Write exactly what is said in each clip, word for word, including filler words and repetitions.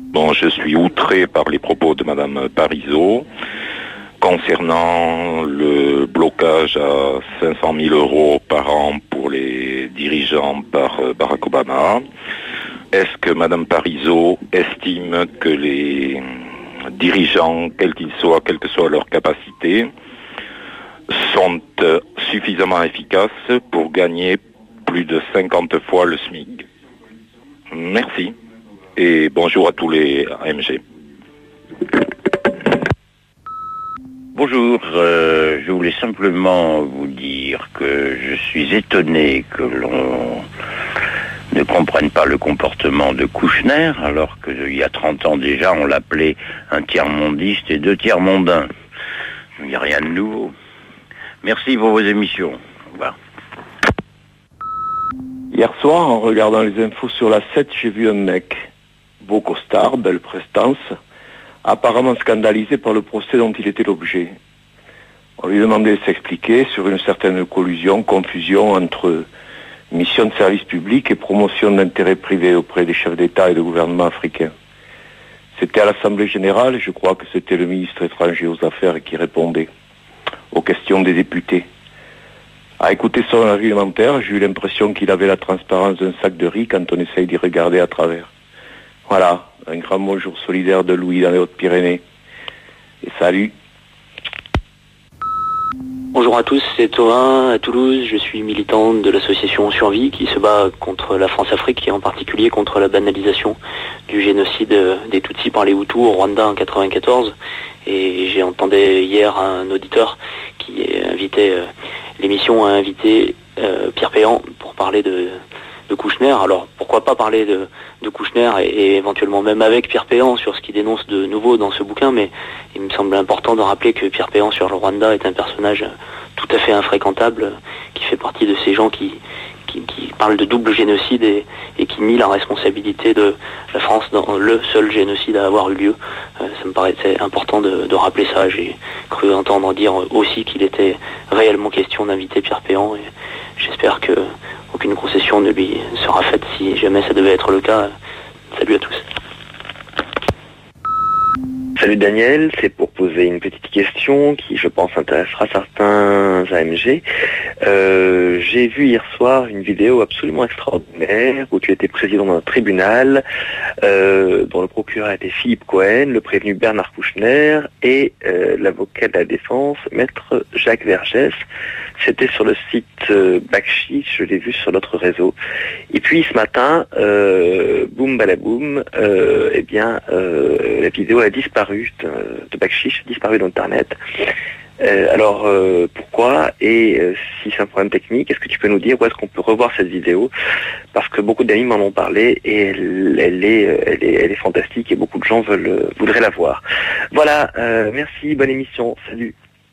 Bon, je suis outré par les propos de Madame Parizeau concernant le blocage à cinq cent mille euros par an pour les dirigeants par Barack Obama. Est-ce que Madame Parizeau estime que les dirigeants, quels qu'ils soient, quelle que soit leur capacité, sont suffisamment efficaces pour gagner plus de cinquante fois le SMIC? Merci. Et bonjour à tous les A M G. Bonjour, euh, je voulais simplement vous dire que je suis étonné que l'on ne comprenne pas le comportement de Kouchner, alors qu'il y a trente ans déjà, on l'appelait un tiers-mondiste et deux tiers-mondains. Il n'y a rien de nouveau. Merci pour vos émissions. Au revoir. Hier soir, en regardant les infos sur la sept, j'ai vu un mec, beau costard, belle prestance, apparemment scandalisé par le procès dont il était l'objet. On lui demandait de s'expliquer sur une certaine collusion, confusion entre mission de service public et promotion d'intérêts privés auprès des chefs d'État et de gouvernement africains. C'était à l'Assemblée générale, je crois que c'était le ministre étranger aux Affaires qui répondait aux questions des députés. À écouter son argumentaire, j'ai eu l'impression qu'il avait la transparence d'un sac de riz quand on essaye d'y regarder à travers. Voilà, un grand bonjour solidaire de Louis dans les Hautes-Pyrénées. Et salut. Bonjour à tous, c'est Thomas à Toulouse. Je suis militant de l'association Survie qui se bat contre la France-Afrique et en particulier contre la banalisation du génocide des Tutsis par les Hutus au Rwanda en quatre-vingt-quatorze. Et j'ai entendu hier un auditeur qui invitait, euh, l'émission a invité euh, Pierre Péan pour parler de, de Kouchner. Alors pourquoi pas parler de, de Kouchner et, et éventuellement même avec Pierre Péan sur ce qu'il dénonce de nouveau dans ce bouquin, mais il me semble important de rappeler que Pierre Péan sur le Rwanda est un personnage tout à fait infréquentable, qui fait partie de ces gens qui, qui, qui parlent de double génocide et, et qui nie la responsabilité de la France dans le seul génocide à avoir eu lieu. Euh, ça me paraissait important de, de rappeler ça. J'ai cru entendre dire aussi qu'il était réellement question d'inviter Pierre Péan et j'espère que aucune concession ne lui sera faite si jamais ça devait être le cas. Salut à tous. Salut Daniel, c'est pour poser une petite question qui je pense intéressera certains A M G. Euh, j'ai vu hier soir une vidéo absolument extraordinaire où tu étais président d'un tribunal euh, dont le procureur était Philippe Cohen, le prévenu Bernard Kouchner et euh, l'avocat de la défense, maître Jacques Vergès. C'était sur le site euh, Bakchich, je l'ai vu sur notre réseau. Et puis ce matin, euh, boum balaboum, euh, eh bien euh, la vidéo a disparu de, de Bakchich, a disparu d'Internet. Euh, alors euh, pourquoi et euh, si c'est un problème technique, est-ce que tu peux nous dire où est-ce qu'on peut revoir cette vidéo? Parce que beaucoup d'amis m'en ont parlé et elle, elle, est, elle, est, elle est fantastique et beaucoup de gens veulent, voudraient la voir. Voilà, euh, merci, bonne émission, salut.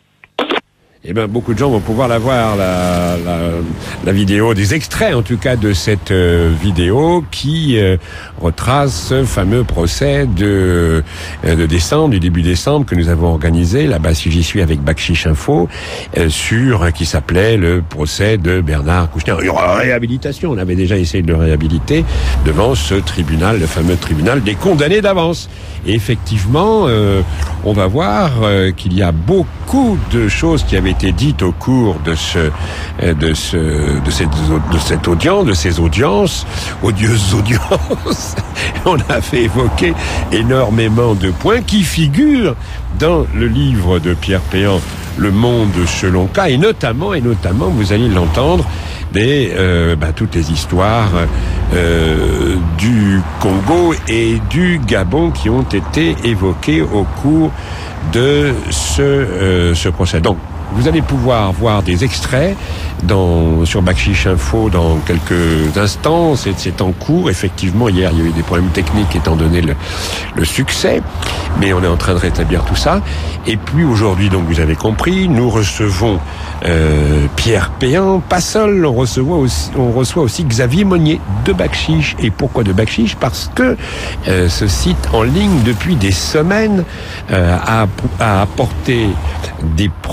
Eh bien, beaucoup de gens vont pouvoir la voir, la, la, la vidéo, des extraits en tout cas de cette euh, vidéo qui euh, retrace ce fameux procès de, euh, de décembre, du début décembre que nous avons organisé là-bas, si j'y suis, avec Bakchich Info, euh, sur euh, qui s'appelait le procès de Bernard Kouchner. Il y aura réhabilitation, on avait déjà essayé de le réhabiliter devant ce tribunal, le fameux tribunal des condamnés d'avance. Et effectivement, euh, on va voir euh, qu'il y a beaucoup de choses qui avaient été dites au cours de ce, de ce, de cette, de cette audience, de ces audiences, odieuses audiences. On a fait évoquer énormément de points qui figurent dans le livre de Pierre Péan, Le Monde selon cas, et notamment, et notamment, vous allez l'entendre, des, euh, bah, toutes les histoires euh, du Congo et du Gabon qui ont été évoquées au cours de ce, euh, ce procès. Donc, vous allez pouvoir voir des extraits dans, sur Bakchich Info dans quelques instants. C'est, c'est en cours. Effectivement, hier, il y a eu des problèmes techniques étant donné le, le succès. Mais on est en train de rétablir tout ça. Et puis aujourd'hui, donc vous avez compris, nous recevons euh, Pierre Péan. Pas seul, on reçoit aussi, on reçoit aussi Xavier Monnier de Bakchich. Et pourquoi de Bakchich? Parce que euh, ce site en ligne depuis des semaines euh, a, a apporté des preuves et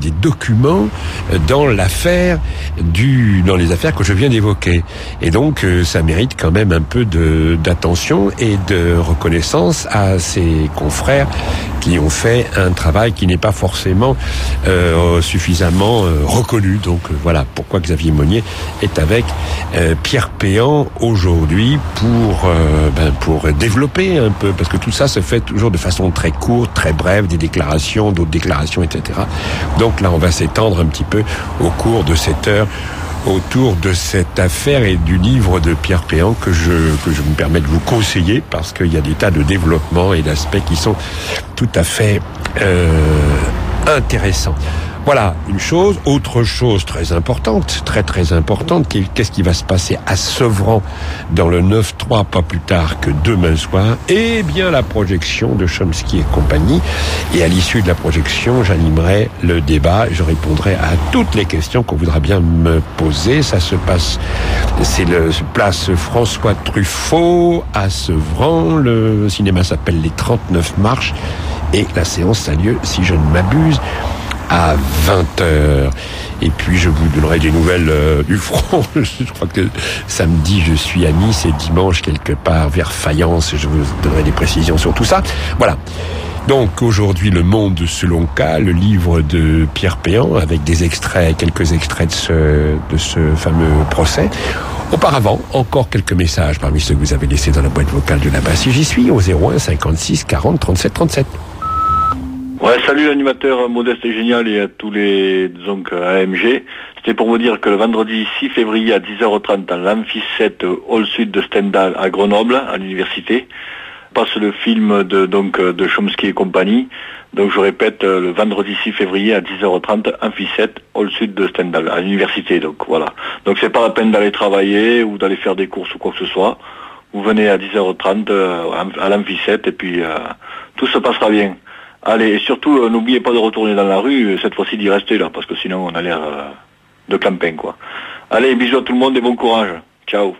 des documents dans l'affaire du, dans les affaires que je viens d'évoquer. Et donc, euh, ça mérite quand même un peu de, d'attention et de reconnaissance à ses confrères qui ont fait un travail qui n'est pas forcément euh, suffisamment euh, reconnu. Donc euh, voilà pourquoi Xavier Monnier est avec euh, Pierre Péan aujourd'hui pour euh, ben, pour développer un peu, parce que tout ça se fait toujours de façon très courte, très brève, des déclarations, d'autres déclarations, et cetera. Donc là, on va s'étendre un petit peu au cours de cette heure autour de cette affaire et du livre de Pierre Péan que je que je me permets de vous conseiller, parce qu'il y a des tas de développements et d'aspects qui sont tout à fait euh, intéressants. Voilà, une chose. Autre chose très importante, très très importante, qu'est-ce qui va se passer à Sevran dans le neuf trois, pas plus tard que demain soir? Eh bien, la projection de Chomsky et compagnie. Et à l'issue de la projection, j'animerai le débat, je répondrai à toutes les questions qu'on voudra bien me poser. Ça se passe, c'est le place François Truffaut à Sevran. Le cinéma s'appelle Les trente-neuf Marches et la séance a lieu, si je ne m'abuse, à vingt heures. Et puis je vous donnerai des nouvelles euh, du front. Je crois que samedi je suis à Nice et dimanche quelque part vers Fayence. Je vous donnerai des précisions sur tout ça. Voilà. Donc aujourd'hui Le Monde selon K, le livre de Pierre Péan avec des extraits, quelques extraits de ce, de ce fameux procès. Auparavant, encore quelques messages parmi ceux que vous avez laissés dans la boîte vocale de là-bas. Si j'y suis, au zéro un cinquante-six quarante trente-sept trente-sept. Ouais, salut l'animateur modeste et génial et à tous les donc A M G. C'était pour vous dire que le vendredi six février à dix heures trente dans l'amphi sept Hall Sud de Stendhal à Grenoble, à l'université, passe le film de donc de Chomsky et compagnie. Donc je répète, le vendredi six février à dix heures trente, amphi sept Hall Sud de Stendhal à l'université. Donc voilà. Donc c'est pas la peine d'aller travailler ou d'aller faire des courses ou quoi que ce soit. Vous venez à dix heures trente euh, à l'amphi sept et puis euh, tout se passera bien. Allez, et surtout, euh, n'oubliez pas de retourner dans la rue, cette fois-ci d'y rester là, parce que sinon on a l'air euh, de camping, quoi. Allez, bisous à tout le monde et bon courage. Ciao.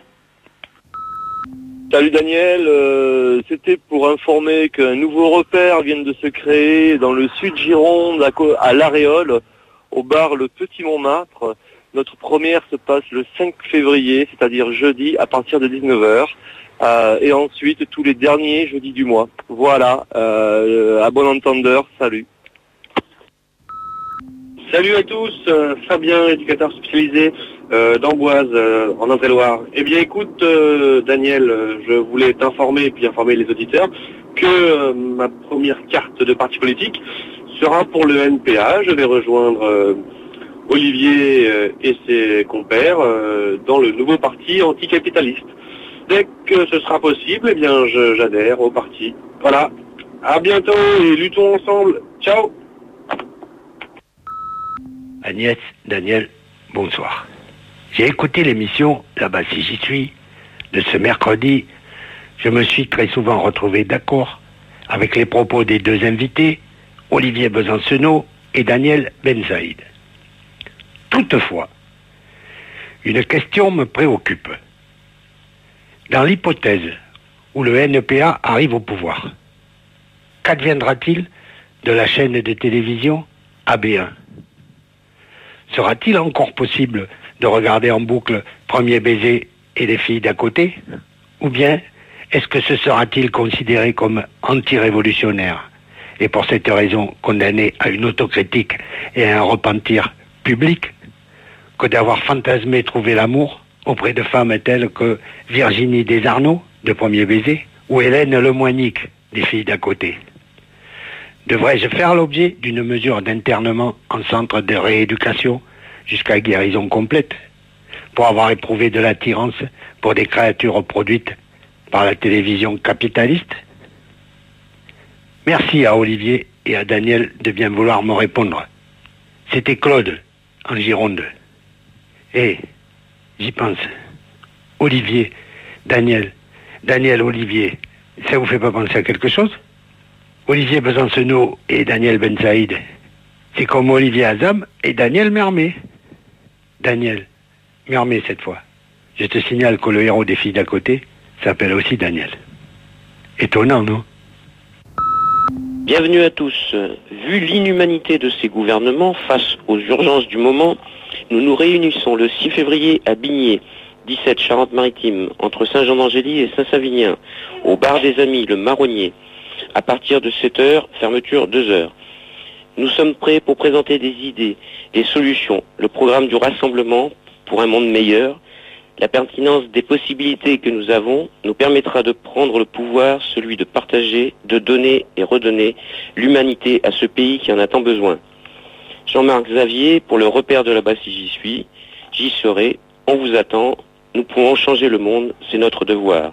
Salut Daniel, euh, c'était pour informer qu'un nouveau repère vient de se créer dans le sud Gironde, à, à l'Aréole, au bar Le Petit Montmartre. Notre première se passe le cinq février, c'est-à-dire jeudi, à partir de dix-neuf heures. Euh, et ensuite tous les derniers jeudis du mois. Voilà, euh, à bon entendeur, salut. Salut à tous, euh, Fabien, éducateur spécialisé euh, d'Amboise, euh, en Indre-et-Loire. Eh bien écoute, euh, Daniel, euh, je voulais t'informer et puis informer les auditeurs que euh, ma première carte de parti politique sera pour le N P A. Je vais rejoindre euh, Olivier euh, et ses compères euh, dans le nouveau parti anticapitaliste. Dès que ce sera possible, eh bien, je, j'adhère au parti. Voilà. À bientôt et luttons ensemble. Ciao. Agnès, Daniel, bonsoir. J'ai écouté l'émission Là-bas si j'y suis de ce mercredi. Je me suis très souvent retrouvé d'accord avec les propos des deux invités, Olivier Besancenot et Daniel Bensaïd. Toutefois, une question me préoccupe. Dans l'hypothèse où le N P A arrive au pouvoir, qu'adviendra-t-il de la chaîne de télévision A B un? Sera-t-il encore possible de regarder en boucle Premier baiser et les filles d'à côté? Ou bien est-ce que ce sera-t-il considéré comme anti-révolutionnaire et pour cette raison condamné à une autocritique et à un repentir public que d'avoir fantasmé trouver l'amour auprès de femmes telles que Virginie Desarnaud, de Premier baiser, ou Hélène Lemoinic, des filles d'à côté? Devrais-je faire l'objet d'une mesure d'internement en centre de rééducation jusqu'à guérison complète pour avoir éprouvé de l'attirance pour des créatures produites par la télévision capitaliste? Merci à Olivier et à Daniel de bien vouloir me répondre. C'était Claude, en Gironde. Et... j'y pense. Olivier, Daniel, Daniel, Olivier, ça vous fait pas penser à quelque chose? Olivier Besancenot et Daniel Bensaïd, c'est comme Olivier Azam et Daniel Mermet. Daniel, Mermet cette fois. Je te signale que le héros des filles d'à côté s'appelle aussi Daniel. Étonnant, non? Bienvenue à tous. Vu l'inhumanité de ces gouvernements face aux urgences du moment, nous nous réunissons le six février à Bigné, dix-sept Charente-Maritime, entre Saint-Jean-d'Angély et Saint-Savinien, au bar des Amis, le Marronnier. À partir de sept heures, fermeture deux heures. Nous sommes prêts pour présenter des idées, des solutions, le programme du rassemblement pour un monde meilleur. La pertinence des possibilités que nous avons nous permettra de prendre le pouvoir, celui de partager, de donner et redonner l'humanité à ce pays qui en a tant besoin. Jean-Marc Xavier, pour le repère de là-bas si j'y suis, j'y serai, on vous attend, nous pouvons changer le monde, c'est notre devoir.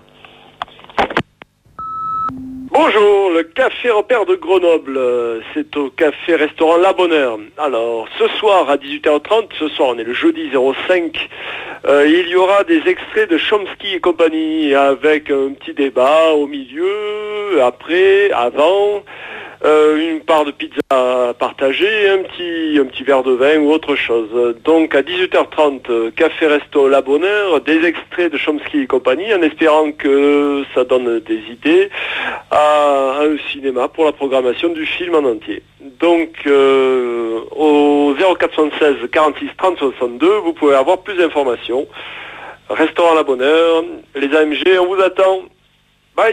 Bonjour, le Café Repère de Grenoble, c'est au café-restaurant La Bonheur. Alors, ce soir à dix-huit heures trente, ce soir on est le jeudi zéro cinq, euh, il y aura des extraits de Chomsky et compagnie avec un petit débat au milieu, après, avant, euh, une part de pizza à partager, un petit, un petit verre de vin ou autre chose. Donc à dix-huit heures trente, Café Resto La Bonheur, des extraits de Chomsky et compagnie, en espérant que ça donne des idées à un cinéma pour la programmation du film en entier. Donc euh, au zéro quatre cent seize quarante-six trente soixante-deux, vous pouvez avoir plus d'informations. Restaurant La Bonheur, les A M G, on vous attend. Bye.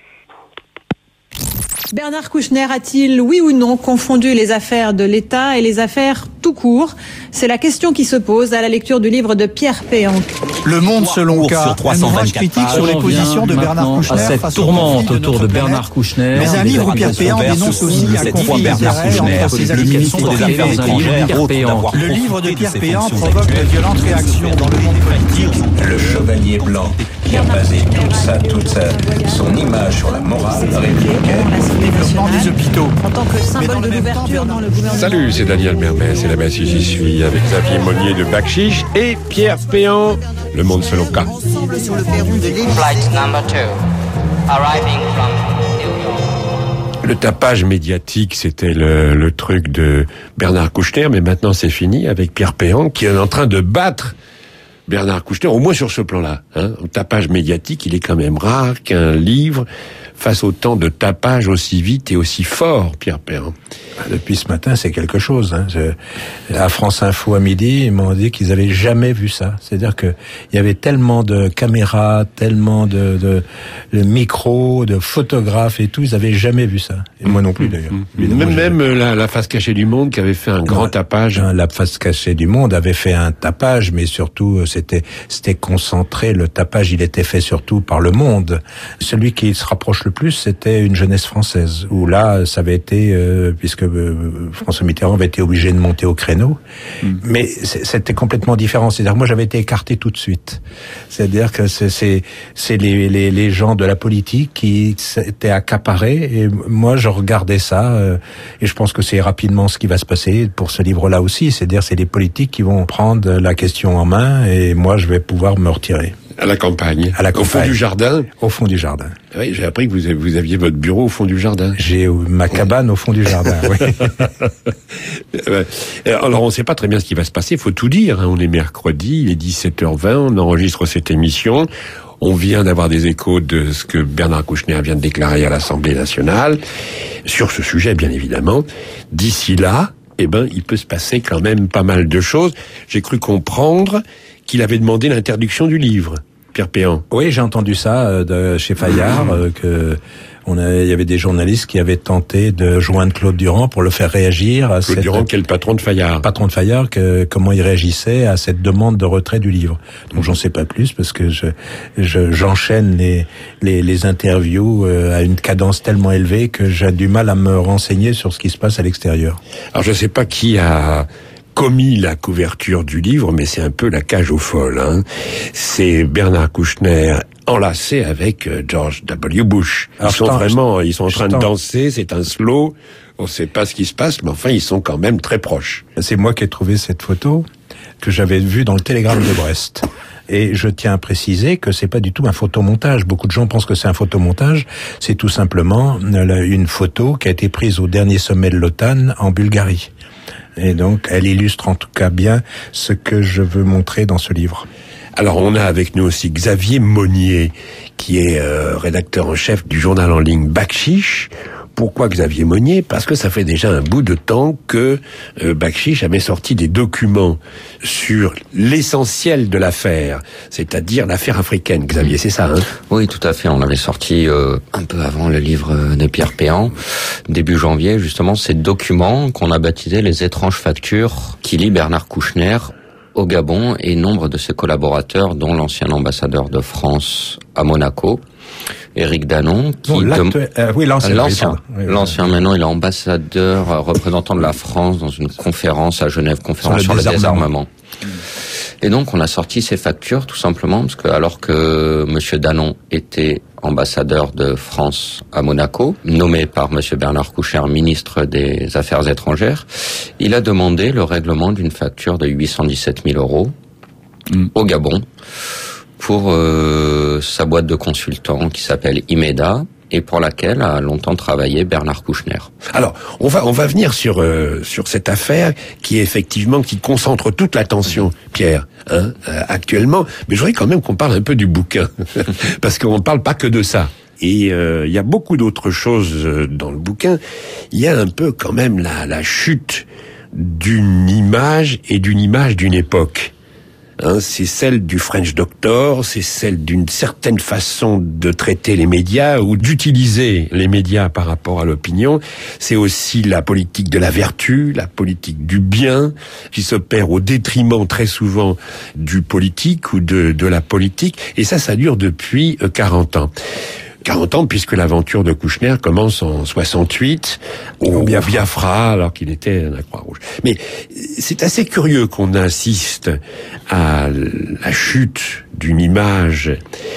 Bernard Kouchner a-t-il, oui ou non, confondu les affaires de l'État et les affaires tout court? C'est la question qui se pose à la lecture du livre de Pierre Péan. Le Monde selon K, un ouvrage critique sur les positions de Bernard Kouchner cette face tourmente autour de Bernard Kouchner. Mais un livre où Pierre Péan dénonce aussi un conflit d'intérêts entre ses activités privées et privées. Le livre de Pierre Péan provoque de violentes réactions dans le monde politique. Le chevalier blanc qui a basé toute sa, toute sa, son image sur la morale républicaine. Développement des hôpitaux. En tant que symbole de l'ouverture dans le gouvernement. Salut, c'est Daniel Mermet, c'est là-bas si j'y suis, avec Xavier Monnier de Bac-Chiche et Pierre Péan, Le Monde selon K. Ensemble sur le perron de l'île. Flight number two, arriving from New York. Le tapage médiatique, c'était le, le truc de Bernard Kouchner, mais maintenant c'est fini avec Pierre Péan qui est en train de battre Bernard Kouchner, au moins sur ce plan-là. Hein. Le tapage médiatique, il est quand même rare qu'un livre fasse autant de tapage aussi vite et aussi fort, Pierre Péan. Depuis ce matin, c'est quelque chose. Hein. Je, à France Info à midi, ils m'ont dit qu'ils avaient jamais vu ça. C'est-à-dire que il y avait tellement de caméras, tellement de, de, de micros, de photographes et tout, ils avaient jamais vu ça. Et moi non plus d'ailleurs. Mmh. Même, même la, la face cachée du Monde qui avait fait un grand non, tapage. La face cachée du Monde avait fait un tapage, mais surtout c'était c'était concentré. Le tapage, il était fait surtout par Le Monde. Celui qui se rapproche le plus, c'était Une jeunesse française, où là, ça avait été euh, puisque François Mitterrand avait été obligé de monter au créneau, mmh. mais c'était complètement différent. C'est-à-dire que moi j'avais été écarté tout de suite. C'est-à-dire que c'est c'est, c'est les, les les gens de la politique qui s'étaient accaparés et moi je regardais ça euh, et je pense que c'est rapidement ce qui va se passer pour ce livre-là aussi. C'est-à-dire c'est les politiques qui vont prendre la question en main et moi je vais pouvoir me retirer. À la campagne. À la campagne. Au fond du jardin. Au fond du jardin. Oui, j'ai appris que vous, vous aviez votre bureau au fond du jardin. J'ai ma cabane au fond du jardin, oui. Alors, on ne sait pas très bien ce qui va se passer. Il faut tout dire. Hein. On est mercredi, il est dix-sept heures vingt, on enregistre cette émission. On vient d'avoir des échos de ce que Bernard Kouchner vient de déclarer à l'Assemblée nationale sur ce sujet, bien évidemment. D'ici là, eh ben, il peut se passer quand même pas mal de choses. J'ai cru comprendre qu'il avait demandé l'interdiction du livre. Pierre Péan. Oui, j'ai entendu ça euh, de chez Fayard, euh, que on a, il y avait des journalistes qui avaient tenté de joindre Claude Durand pour le faire réagir à Claude cette... Durand, qui est le patron de Fayard. Patron de Fayard, que, comment il réagissait à cette demande de retrait du livre. Donc j'en sais pas plus parce que je, je j'enchaîne les les, les interviews euh, à une cadence tellement élevée que j'ai du mal à me renseigner sur ce qui se passe à l'extérieur. Alors je sais pas qui a commis la couverture du livre, mais c'est un peu la cage aux folles. Hein. C'est Bernard Kouchner enlacé avec George W. Bush. Ils Alors, sont vraiment, ils sont en train de danser, c'est un slow, on ne sait pas ce qui se passe, mais enfin, ils sont quand même très proches. C'est moi qui ai trouvé cette photo, que j'avais vue dans le Télégramme de Brest. Et je tiens à préciser que c'est pas du tout un photomontage. Beaucoup de gens pensent que c'est un photomontage. C'est tout simplement une photo qui a été prise au dernier sommet de l'OTAN en Bulgarie. Et donc, elle illustre en tout cas bien ce que je veux montrer dans ce livre. Alors, on a avec nous aussi Xavier Monnier, qui est euh, rédacteur en chef du journal en ligne Bac-Chiche, Pourquoi Xavier Monnier? Parce que ça fait déjà un bout de temps que euh, Bakchiche avait sorti des documents sur l'essentiel de l'affaire, c'est-à-dire l'affaire africaine. Xavier, c'est ça, hein? Oui, tout à fait. On avait sorti euh, un peu avant le livre de Pierre Péan, début janvier, justement, ces documents qu'on a baptisés les étranges factures qui lient Bernard Kouchner au Gabon et nombre de ses collaborateurs, dont l'ancien ambassadeur de France à Monaco, Éric Danon, qui bon, dem... euh, oui, l'ancien, l'ancien, oui, l'ancien oui. Maintenant il est ambassadeur, euh, représentant de la France dans une conférence à Genève, conférence sur le, sur le désarmement. Et donc on a sorti ces factures tout simplement parce que alors que Monsieur Danon était ambassadeur de France à Monaco, nommé par Monsieur Bernard Kouchner ministre des Affaires étrangères, il a demandé le règlement d'une facture de huit cent dix-sept mille euros mm. au Gabon pour euh, sa boîte de consultants qui s'appelle Imeda et pour laquelle a longtemps travaillé Bernard Kouchner. Alors, on va on va venir sur euh, sur cette affaire qui est effectivement qui concentre toute l'attention, Pierre, hein, euh, actuellement. Mais je voudrais quand même qu'on parle un peu du bouquin parce qu'on ne parle pas que de ça. Et il euh, y a beaucoup d'autres choses dans le bouquin. Il y a un peu quand même la la chute d'une image et d'une image d'une époque. Hein, c'est celle du French Doctor, c'est celle d'une certaine façon de traiter les médias ou d'utiliser les médias par rapport à l'opinion. C'est aussi la politique de la vertu, la politique du bien, qui s'opère au détriment très souvent du politique ou de, de la politique. Et ça, ça dure depuis quarante ans. quarante ans, puisque l'aventure de Kouchner commence en soixante-huit, au Biafra, Biafra alors qu'il était à la Croix-Rouge. Mais c'est assez curieux qu'on assiste à la chute d'une image,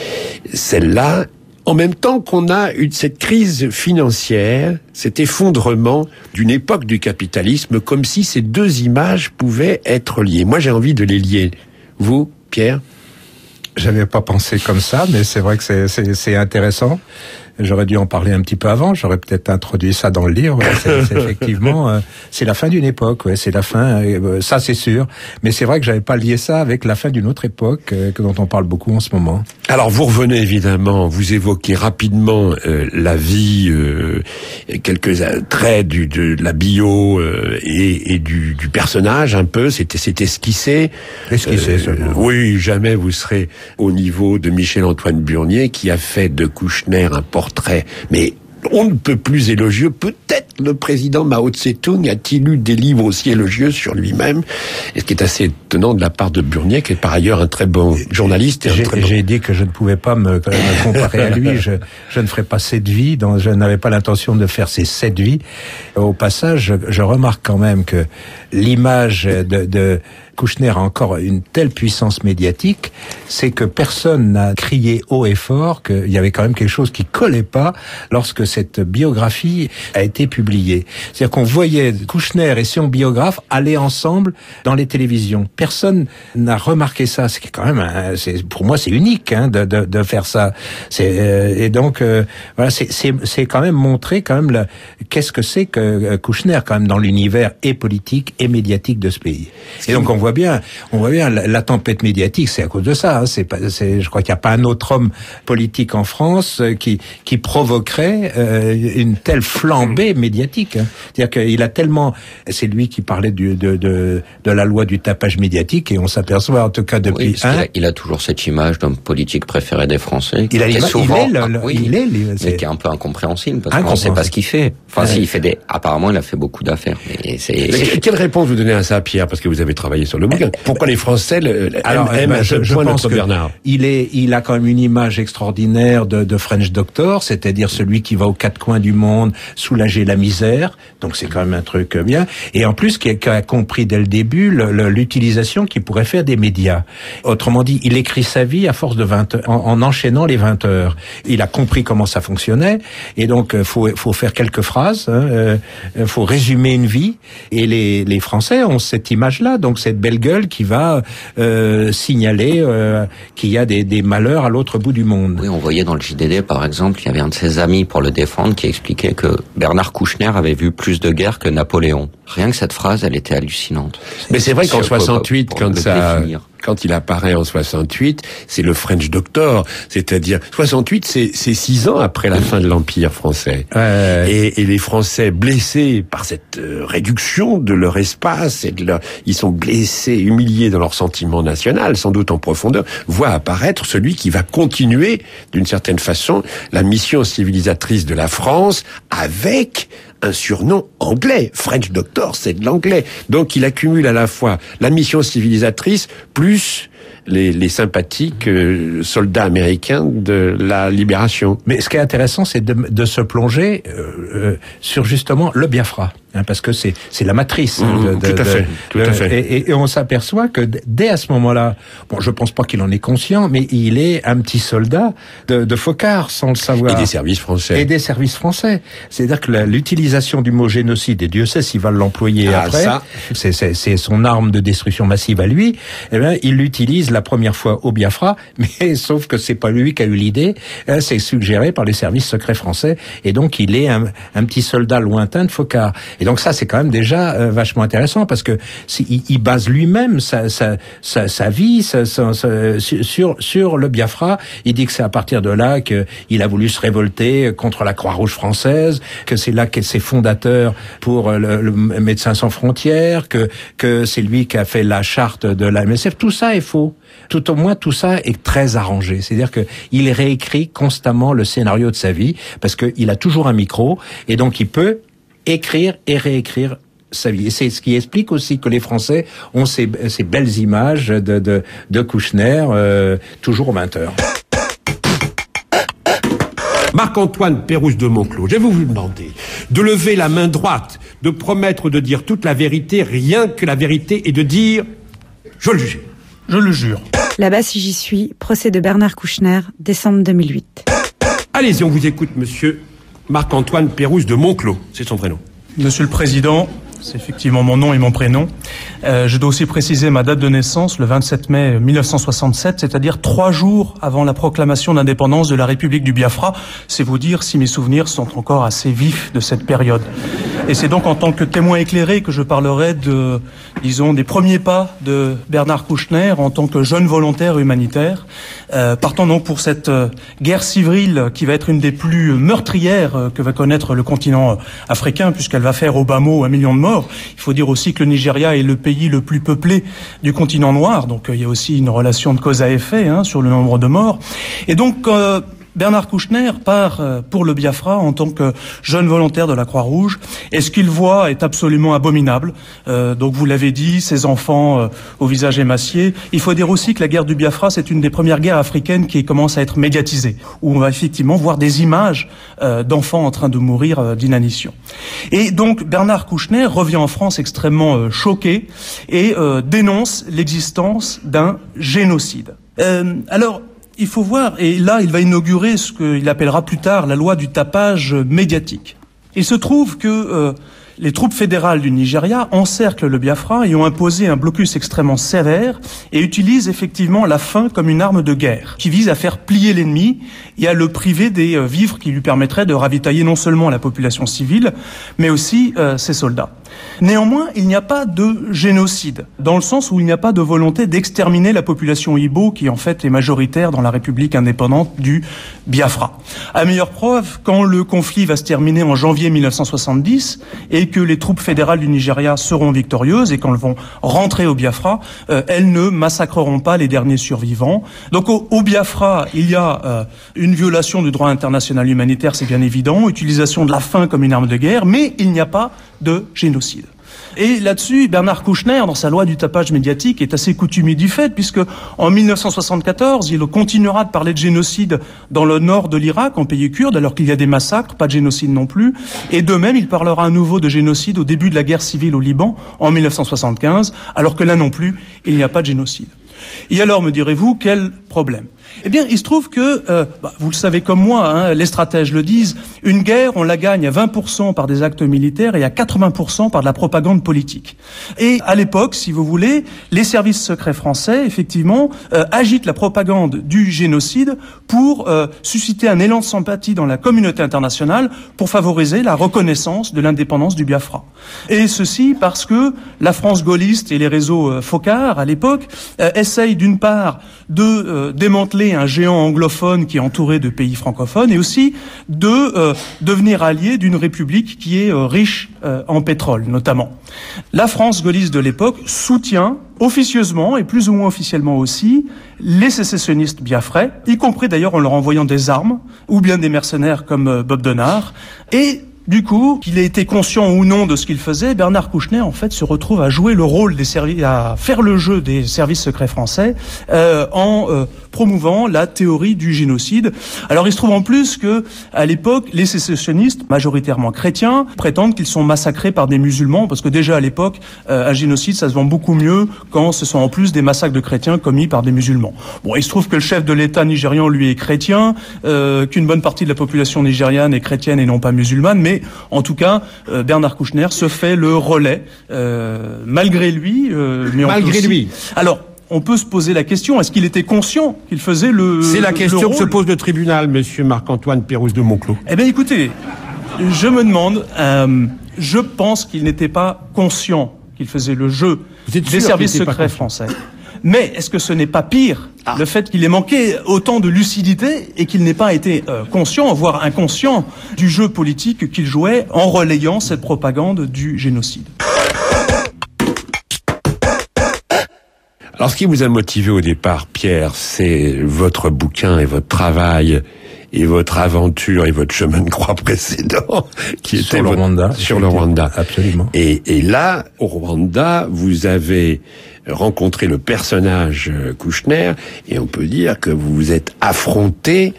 celle-là, en même temps qu'on a eu cette crise financière, cet effondrement d'une époque du capitalisme, comme si ces deux images pouvaient être liées. Moi, j'ai envie de les lier. Vous, Pierre ? J'avais pas pensé comme ça, mais c'est vrai que c'est, c'est, c'est intéressant. J'aurais dû en parler un petit peu avant. J'aurais peut-être introduit ça dans le livre. C'est, c'est effectivement, euh, c'est la fin d'une époque. Ouais, c'est la fin. Euh, ça, c'est sûr. Mais c'est vrai que j'avais pas lié ça avec la fin d'une autre époque euh, dont on parle beaucoup en ce moment. Alors, vous revenez évidemment. Vous évoquez rapidement euh, la vie, euh, quelques traits du, de, de la bio euh, et, et du, du personnage un peu. C'était, c'était esquissé. Esquissé. Euh, oui, jamais vous serez au niveau de Michel-Antoine Burnier qui a fait de Kouchner un portrait, mais on ne peut plus élogieux. Peut-être le président Mao Tse-tung a-t-il eu des livres aussi élogieux sur lui-même, et ce qui est assez étonnant de la part de Burnier, qui est par ailleurs un très bon journaliste. Et j'ai, un très bon... j'ai dit que je ne pouvais pas me, me comparer à lui. Je, je ne ferais pas cette vie. Donc je n'avais pas l'intention de faire ces sept vies. Au passage, je, je remarque quand même que l'image de, de Kouchner a encore une telle puissance médiatique, c'est que personne n'a crié haut et fort qu'il y avait quand même quelque chose qui collait pas lorsque cette biographie a été publiée. C'est-à-dire qu'on voyait Kouchner et son biographe aller ensemble dans les télévisions. Personne n'a remarqué ça. C'est quand même, un, c'est, pour moi, c'est unique hein, de, de, de faire ça. C'est, euh, et donc, euh, voilà, c'est, c'est, c'est quand même montrer quand même la, qu'est-ce que c'est que euh, Kouchner quand même dans l'univers et politique et médiatique de ce pays. Et donc on voit bien, on voit bien la, la tempête médiatique, c'est à cause de ça. Hein, c'est pas, c'est, je crois qu'il n'y a pas un autre homme politique en France euh, qui qui provoquerait euh, une telle flambée médiatique. Hein. C'est-à-dire qu'il a tellement, c'est lui qui parlait du, de de de la loi du tapage médiatique, et on s'aperçoit en tout cas depuis. Oui, parce hein, il, a, il a toujours cette image d'homme politique préféré des Français. Il a l'image, souvent, il est, le, le, oui, il est, mais qui est un peu incompréhensible parce qu'on ne sait pas ce qu'il fait. Enfin, ouais. si il fait des, apparemment, il a fait beaucoup d'affaires. Mais c'est, c'est... Quelle réponse vous donnez à ça, Pierre, parce que vous avez travaillé sur le bouquin? Pourquoi les Français le, Alors, aiment, ben, aiment je, à ce je point pense notre Bernard? Il est, il a quand même une image extraordinaire de, de French Doctor, c'est-à-dire celui qui va aux quatre coins du monde soulager la misère. Donc c'est quand même un truc bien. Et en plus, qui a, qui a compris dès le début le, le, l'utilisation qu'il pourrait faire des médias. Autrement dit, il écrit sa vie à force de vingt heures, en, en enchaînant les vingt heures. Il a compris comment ça fonctionnait, et donc faut, faut faire quelques phrases. Hein, euh, faut résumer une vie. Et les, les Français ont cette image-là, donc cette belle gueule qui va euh, signaler euh, qu'il y a des, des malheurs à l'autre bout du monde. Oui, on voyait dans le J D D, par exemple, il y avait un de ses amis pour le défendre qui expliquait que Bernard Kouchner avait vu plus de guerres que Napoléon. Rien que cette phrase, elle était hallucinante. Mais c'est vrai qu'en soixante-huit, quand ça, quand il apparaît en soixante-huit, c'est le French Doctor, c'est-à-dire soixante-huit, c'est, c'est six ans après la fin de l'Empire français. Ouais. Et, et les Français blessés par cette euh, réduction de leur espace et de leur, ils sont blessés, humiliés dans leur sentiment national, sans doute en profondeur, voient apparaître celui qui va continuer, d'une certaine façon, la mission civilisatrice de la France avec un surnom anglais. French Doctor, c'est de l'anglais. Donc il accumule à la fois la mission civilisatrice plus les, les sympathiques euh, soldats américains de la libération. Mais ce qui est intéressant, c'est de, de se plonger euh, euh, sur justement le Biafra, hein, parce que c'est c'est la matrice. Mmh, de, de, tout à de, fait, tout de, à fait. Et, et on s'aperçoit que dès à ce moment-là, bon, je pense pas qu'il en est conscient, mais il est un petit soldat de, de Focard, sans le savoir. Et des services français. Et des services français. C'est-à-dire que la, l'utilisation du mot génocide, et Dieu sait s'il va l'employer ah, après, ça. C'est, c'est, c'est son arme de destruction massive à lui. Eh bien, il l'utilise la première fois au Biafra, mais sauf que c'est pas lui qui a eu l'idée, hein, c'est suggéré par les services secrets français, et donc il est un, un petit soldat lointain de Focard. Et donc ça, c'est quand même déjà euh, vachement intéressant, parce que il, il base lui-même sa, sa, sa, sa vie sa, sa, sa, sur, sur le Biafra. Il dit que c'est à partir de là qu'il a voulu se révolter contre la Croix-Rouge française, que c'est là que c'est fondateur pour le, le Médecins sans frontières, que, que c'est lui qui a fait la charte de la M S F. Tout ça est faux. Tout au moins, tout ça est très arrangé. C'est-à-dire que il réécrit constamment le scénario de sa vie, parce qu'il a toujours un micro, et donc il peut écrire et réécrire sa vie. Et c'est ce qui explique aussi que les Français ont ces, ces belles images de, de, de Kouchner, euh, toujours aux vingt heures. Marc-Antoine Pérouse de Monclos, je vais vous demander de lever la main droite, de promettre de dire toute la vérité, rien que la vérité, et de dire « je le jure ». Je le jure. Là-bas, si j'y suis, procès de Bernard Kouchner, décembre deux mille huit. Allez-y, on vous écoute, monsieur Marc-Antoine Pérouse de Monclos, c'est son prénom. Monsieur le Président, c'est effectivement mon nom et mon prénom. Euh, je dois aussi préciser ma date de naissance, le vingt-sept mai mille neuf cent soixante-sept, c'est-à-dire trois jours avant la proclamation d'indépendance de la République du Biafra. C'est vous dire si mes souvenirs sont encore assez vifs de cette période. Et c'est donc en tant que témoin éclairé que je parlerai de, disons, des premiers pas de Bernard Kouchner en tant que jeune volontaire humanitaire. Euh, partant donc pour cette euh, guerre civile qui va être une des plus meurtrières euh, que va connaître le continent euh, africain, puisqu'elle va faire au bas mot un million de morts. Il faut dire aussi que le Nigeria est le pays le plus peuplé du continent noir, donc euh, il y a aussi une relation de cause à effet hein, sur le nombre de morts. Et donc euh, Bernard Kouchner part pour le Biafra en tant que jeune volontaire de la Croix-Rouge, et ce qu'il voit est absolument abominable. Euh, donc vous l'avez dit, ses enfants euh, au visage émacié. Il faut dire aussi que la guerre du Biafra, c'est une des premières guerres africaines qui commence à être médiatisée, où on va effectivement voir des images euh, d'enfants en train de mourir euh, d'inanition. Et donc Bernard Kouchner revient en France extrêmement euh, choqué et euh, dénonce l'existence d'un génocide. Euh, alors, il faut voir, et là il va inaugurer ce qu'il appellera plus tard la loi du tapage médiatique. Il se trouve que euh, les troupes fédérales du Nigeria encerclent le Biafra et ont imposé un blocus extrêmement sévère et utilisent effectivement la faim comme une arme de guerre qui vise à faire plier l'ennemi et à le priver des euh, vivres qui lui permettraient de ravitailler non seulement la population civile mais aussi euh, ses soldats. Néanmoins, il n'y a pas de génocide, dans le sens où il n'y a pas de volonté d'exterminer la population Igbo, qui en fait est majoritaire dans la République indépendante du Biafra. À meilleure preuve, quand le conflit va se terminer en janvier mille neuf cent soixante-dix, et que les troupes fédérales du Nigeria seront victorieuses, et quand elles vont rentrer au Biafra, euh, elles ne massacreront pas les derniers survivants. Donc au, au Biafra, il y a euh, une violation du droit international humanitaire, c'est bien évident, utilisation de la faim comme une arme de guerre, mais il n'y a pas de génocide. Et là-dessus, Bernard Kouchner, dans sa loi du tapage médiatique, est assez coutumier du fait, puisque en mille neuf cent soixante-quatorze, il continuera de parler de génocide dans le nord de l'Irak, en pays kurde, alors qu'il y a des massacres, pas de génocide non plus. Et de même, il parlera à nouveau de génocide au début de la guerre civile au Liban, en mille neuf cent soixante-quinze, alors que là non plus, il n'y a pas de génocide. Et alors, me direz-vous, quel problème ? Eh bien, il se trouve que, euh, bah, vous le savez comme moi, hein, les stratèges le disent, une guerre, on la gagne à vingt pour cent par des actes militaires et à quatre-vingts pour cent par de la propagande politique. Et à l'époque, si vous voulez, les services secrets français, effectivement, euh, agitent la propagande du génocide pour euh, susciter un élan de sympathie dans la communauté internationale pour favoriser la reconnaissance de l'indépendance du Biafra. Et ceci parce que la France gaulliste et les réseaux euh, Focard, à l'époque, euh, essayent d'une part de euh, démanteler un géant anglophone qui est entouré de pays francophones et aussi de euh, devenir allié d'une république qui est euh, riche euh, en pétrole, notamment. La France gaulliste de l'époque soutient officieusement et plus ou moins officiellement aussi les sécessionnistes biafrais, y compris d'ailleurs en leur envoyant des armes ou bien des mercenaires comme euh, Bob Denard. Et du coup, qu'il ait été conscient ou non de ce qu'il faisait, Bernard Kouchner, en fait, se retrouve à jouer le rôle des services, à faire le jeu des services secrets français, euh, en euh, promouvant la théorie du génocide. Alors, il se trouve en plus que, à l'époque, les sécessionnistes, majoritairement chrétiens, prétendent qu'ils sont massacrés par des musulmans, parce que déjà à l'époque, euh, un génocide, ça se vend beaucoup mieux quand ce sont en plus des massacres de chrétiens commis par des musulmans. Bon, il se trouve que le chef de l'État nigérian, lui, est chrétien, euh, qu'une bonne partie de la population nigériane est chrétienne et non pas musulmane, mais en tout cas, euh, Bernard Kouchner se fait le relais, euh, malgré lui. Euh, mais malgré aussi... lui. Alors, on peut se poser la question, est-ce qu'il était conscient qu'il faisait le C'est la le, question le que se pose le tribunal, monsieur Marc-Antoine Pérouse de Monclos. Eh bien, écoutez, je me demande, euh, je pense qu'il n'était pas conscient qu'il faisait le jeu des services secrets français. Mais est-ce que ce n'est pas pire, ah. le fait qu'il ait manqué autant de lucidité et qu'il n'ait pas été euh, conscient, voire inconscient, du jeu politique qu'il jouait en relayant cette propagande du génocide? Alors, ce qui vous a motivé au départ, Pierre, c'est votre bouquin et votre travail et votre aventure et votre chemin de croix précédent, qui sur était le votre... Rwanda. Sur le Rwanda. Absolument. Et, et là, au Rwanda, vous avez rencontré le personnage Kouchner, et on peut dire que vous vous êtes affronté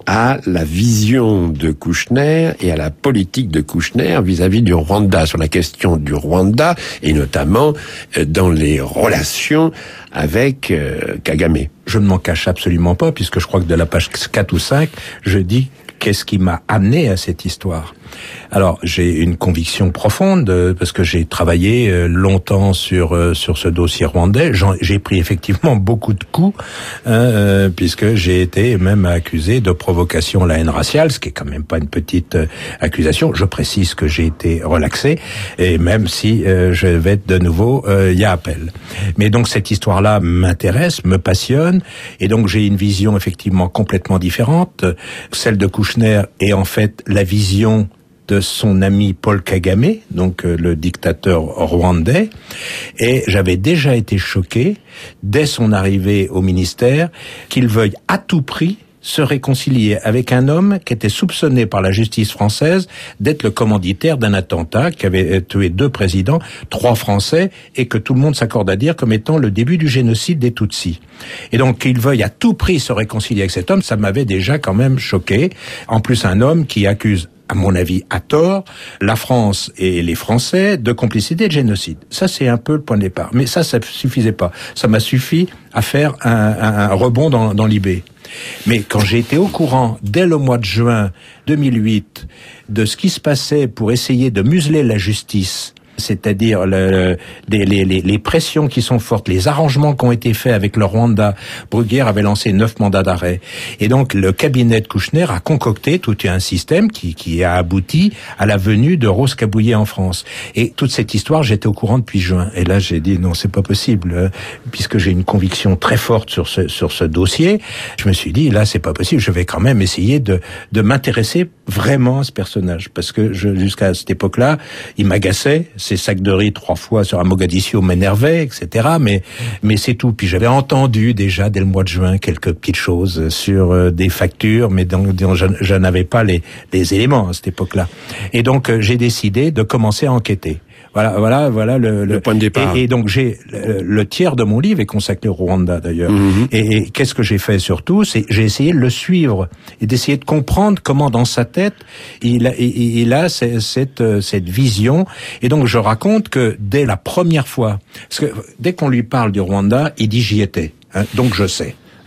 à la vision de Kouchner et à la politique de Kouchner vis-à-vis du Rwanda, sur la question du Rwanda, et notamment dans les relations avec euh, Kagame. Je ne m'en cache absolument pas, puisque je crois que de la page quatre ou cinq, je dis qu'est-ce qui m'a amené à cette histoire. Alors, j'ai une conviction profonde, euh, parce que j'ai travaillé euh, longtemps sur euh, sur ce dossier rwandais. J'en, j'ai pris effectivement beaucoup de coups, hein, euh, puisque j'ai été même accusé de provocation à la haine raciale, ce qui est quand même pas une petite euh, accusation. Je précise que j'ai été relaxé, et même si euh, je vais être de nouveau, il euh, y a appel. Mais donc cette histoire-là m'intéresse, me passionne, et donc j'ai une vision effectivement complètement différente. Celle de Kouchner est en fait la vision de son ami Paul Kagame, donc euh, le dictateur rwandais, et j'avais déjà été choqué, dès son arrivée au ministère, qu'il veuille à tout prix se réconcilier avec un homme qui était soupçonné par la justice française d'être le commanditaire d'un attentat qui avait tué deux présidents, trois Français, et que tout le monde s'accorde à dire comme étant le début du génocide des Tutsis. Et donc qu'il veuille à tout prix se réconcilier avec cet homme, ça m'avait déjà quand même choqué. En plus, un homme qui accuse, à mon avis, à tort, la France et les Français de complicité et de génocide. Ça, c'est un peu le point de départ. Mais ça, ça suffisait pas. Ça m'a suffi à faire un, un, un rebond dans, dans l'I B. Mais quand j'ai été au courant, dès le mois de juin deux mille huit, de ce qui se passait pour essayer de museler la justice, c'est-à-dire le, les, les, les pressions qui sont fortes, les arrangements qui ont été faits avec le Rwanda. Bruguière avait lancé neuf mandats d'arrêt. Et donc, le cabinet de Kouchner a concocté tout un système qui, qui a abouti à la venue de Rose Kabuye en France. Et toute cette histoire, j'étais au courant depuis juin. Et là, j'ai dit, non, c'est pas possible, euh, puisque j'ai une conviction très forte sur ce, sur ce dossier. Je me suis dit, là, c'est pas possible, je vais quand même essayer de, de m'intéresser vraiment à ce personnage. Parce que je, jusqu'à cette époque-là, il m'agaçait. Ces sacs de riz trois fois sur un Mogadiscio m'énervaient, et cetera. Mais, mais c'est tout. Puis j'avais entendu déjà dès le mois de juin quelques petites choses sur euh, des factures, mais dont, dont je, je n'avais pas les, les éléments à cette époque-là. Et donc euh, j'ai décidé de commencer à enquêter. Voilà, voilà, voilà le, le, le point de départ. Et, et donc j'ai le, le tiers de mon livre est consacré au Rwanda d'ailleurs. Mmh. Et, et qu'est-ce que j'ai fait surtout, c'est j'ai essayé de le suivre et d'essayer de comprendre comment dans sa tête il a, il, il a cette, cette cette vision. Et donc je raconte que dès la première fois, parce que dès qu'on lui parle du Rwanda, il dit j'y étais, hein, donc je sais.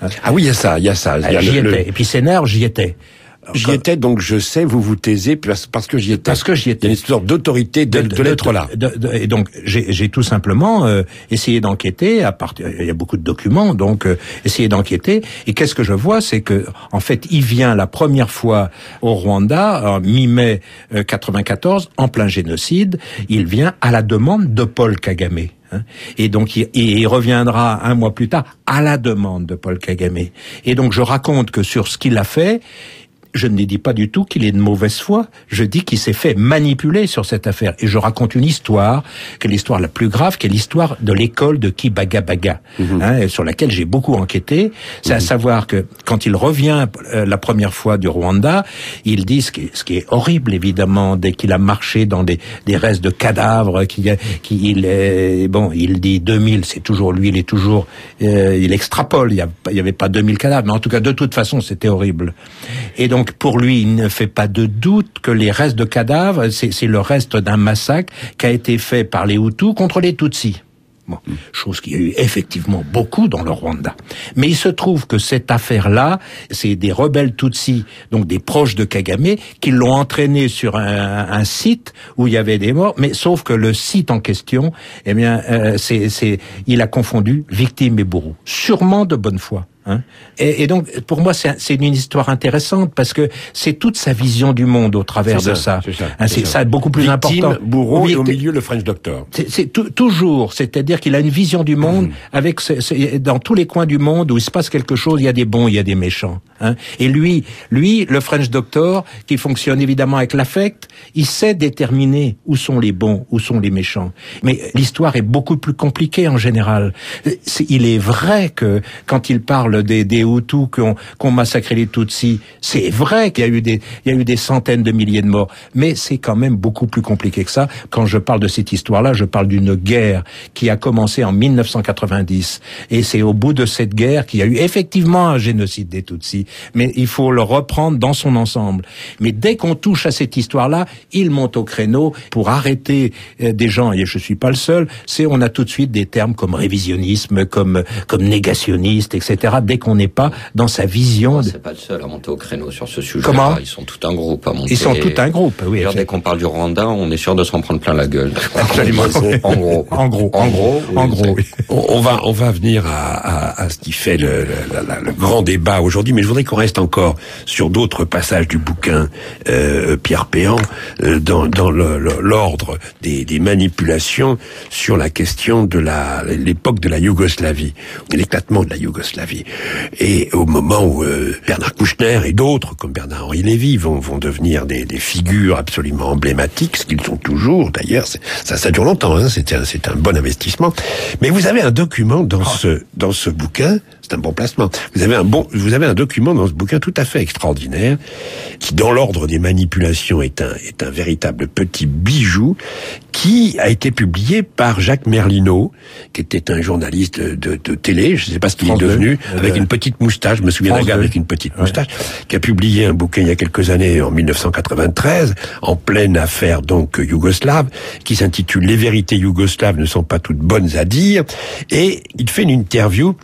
Ah oui, il y a ça, il y a ça. Il y a j'y le, étais. le... Et puis Sénère, j'y étais. J'y Comme... étais, donc je sais, vous vous taisez parce, parce que j'y étais. Parce que j'y étais. Il y a une sorte d'autorité de, de, de, de l'être de, là. De, de, et donc, j'ai, j'ai tout simplement euh, essayé d'enquêter. À partir, il y a beaucoup de documents, donc euh, essayé d'enquêter. Et qu'est-ce que je vois, c'est que, en fait, il vient la première fois au Rwanda en mi-mai euh, quatre-vingt-quatorze, en plein génocide. Il vient à la demande de Paul Kagame. Et donc, il, il reviendra un mois plus tard à la demande de Paul Kagame. Et donc, je raconte que sur ce qu'il a fait, je ne dis pas du tout qu'il est de mauvaise foi, je dis qu'il s'est fait manipuler sur cette affaire. Et je raconte une histoire, qui est l'histoire la plus grave, qui est l'histoire de l'école de Kibagabaga, mmh. hein, sur laquelle j'ai beaucoup enquêté. C'est mmh. à savoir que quand il revient euh, la première fois du Rwanda, il dit, ce qui est, ce qui est horrible évidemment, dès qu'il a marché dans des, des restes de cadavres, qu'il qui, il est, bon, il dit deux mille, c'est toujours lui, il est toujours, euh, il extrapole, il y, y avait pas deux mille cadavres, mais en tout cas, de toute façon, c'était horrible. Et donc, Donc pour lui, il ne fait pas de doute que les restes de cadavres, c'est, c'est le reste d'un massacre qui a été fait par les Hutus contre les Tutsis. Bon, chose qu'il y a eu effectivement beaucoup dans le Rwanda. Mais il se trouve que cette affaire-là, c'est des rebelles Tutsis, donc des proches de Kagame, qui l'ont entraîné sur un, un site où il y avait des morts. Mais sauf que le site en question, eh bien, euh, c'est, c'est, il a confondu victime et bourreau, sûrement de bonne foi. Hein et, et donc, pour moi, c'est, c'est une histoire intéressante parce que c'est toute sa vision du monde au travers c'est de ça. ça. C'est ça, hein, c'est c'est ça. ça beaucoup plus Victime, important. Bourreau oui, et au milieu le French Doctor. C'est, c'est t- toujours, c'est-à-dire qu'il a une vision du monde mmh. avec ce, ce, dans tous les coins du monde où il se passe quelque chose, il y a des bons, il y a des méchants. Hein et lui, lui, le French Doctor, qui fonctionne évidemment avec l'affect, il sait déterminer où sont les bons, où sont les méchants. Mais l'histoire est beaucoup plus compliquée en général. C'est, il est vrai que quand il parle des, des Hutus Qu'on, qu'on massacré les Tutsis, c'est vrai qu'il y a eu des, il y a eu des centaines de milliers de morts, mais c'est quand même beaucoup plus compliqué que ça. Quand je parle de cette histoire-là, je parle d'une guerre qui a commencé en mille neuf cent quatre-vingt-dix, et c'est au bout de cette guerre qu'il y a eu effectivement un génocide des Tutsis, mais il faut le reprendre dans son ensemble. Mais dès qu'on touche à cette histoire-là, il monte au créneau pour arrêter des gens, et je suis pas le seul, c'est, on a tout de suite des termes comme révisionnisme, comme, comme négationniste, et cetera. Dès qu'on n'est pas dans sa vision. Oh, c'est pas le seul à monter au créneau sur ce sujet. Comment ? Ils sont tout un groupe à monter. Ils sont tout un groupe, oui. D'ailleurs, dès qu'on parle du Rwanda, on est sûr de s'en prendre plein la gueule. Absolument. En gros. En gros. En gros. En gros. Oui. On, on va, on va venir à, à, à ce qui fait le, le, le grand débat aujourd'hui, mais je voudrais qu'on reste encore sur d'autres passages du bouquin euh, Pierre Péan, euh, dans, dans le, le, l'ordre des, des manipulations sur la question de la, l'époque de la Yougoslavie, l'éclatement de la Yougoslavie. Et au moment où euh, Bernard Kouchner et d'autres, comme Bernard-Henri Lévy, vont, vont devenir des, des figures absolument emblématiques, ce qu'ils sont toujours, d'ailleurs, c'est, ça, ça dure longtemps, hein, c'est, un, c'est un bon investissement. Mais vous avez un document dans oh. ce dans ce bouquin, c'est un bon placement, vous avez un bon, vous avez un document dans ce bouquin tout à fait extraordinaire, qui dans l'ordre des manipulations est un, est un véritable petit bijou, qui a été publié par Jacques Merlino, qui était un journaliste de, de, de télé, je ne sais pas ce qu'il est devenu, euh, avec une petite moustache, je me souviens d'un gars avec une petite moustache, ouais. qui a publié un bouquin il y a quelques années, en mille neuf cent quatre-vingt-treize, en pleine affaire donc yougoslave, qui s'intitule « Les vérités yougoslaves ne sont pas toutes bonnes à dire », et il fait une interview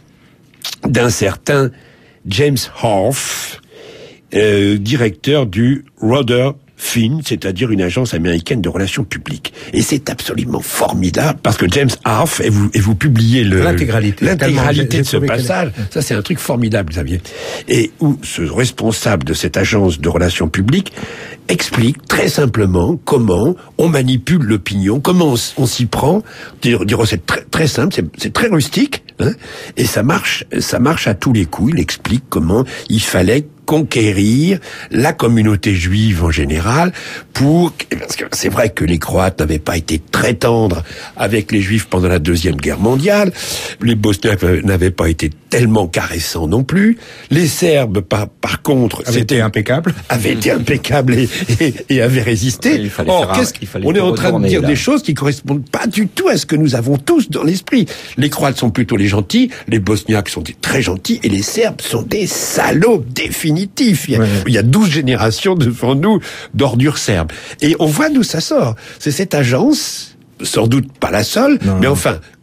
d'un certain James Hoff, euh, directeur du Roder Finn, c'est-à-dire une agence américaine de relations publiques. Et c'est absolument formidable, parce que James Hoff, et vous, et vous publiez le, l'intégralité, l'intégralité de ce passage, ça c'est un truc formidable, Xavier. Et où ce responsable de cette agence de relations publiques explique très simplement comment on manipule l'opinion, comment on, on s'y prend. Dire, dire c'est très, très simple, c'est, c'est très rustique, hein, et ça marche, ça marche à tous les coups. Il explique comment il fallait conquérir la communauté juive en général pour, parce que c'est vrai que les Croates n'avaient pas été très tendres avec les Juifs pendant la Deuxième Guerre mondiale, les Bosniaques n'avaient pas été tellement caressants non plus, les Serbes par, par contre avaient été impeccables, avaient été impeccables et, et, et avaient résisté. Il fallait Or, faire qu'est-ce un, on est en train de dire là. des choses qui correspondent pas du tout à ce que nous avons tous dans l'esprit. Les Croates sont plutôt les gentils, les Bosniaques sont des très gentils et les Serbes sont des salauds définitifs. Il y a, ouais. il y a douze générations devant nous d'ordures serbes. Et on voit d'où ça sort. C'est cette agence, sans doute pas la seule, non, mais enfin,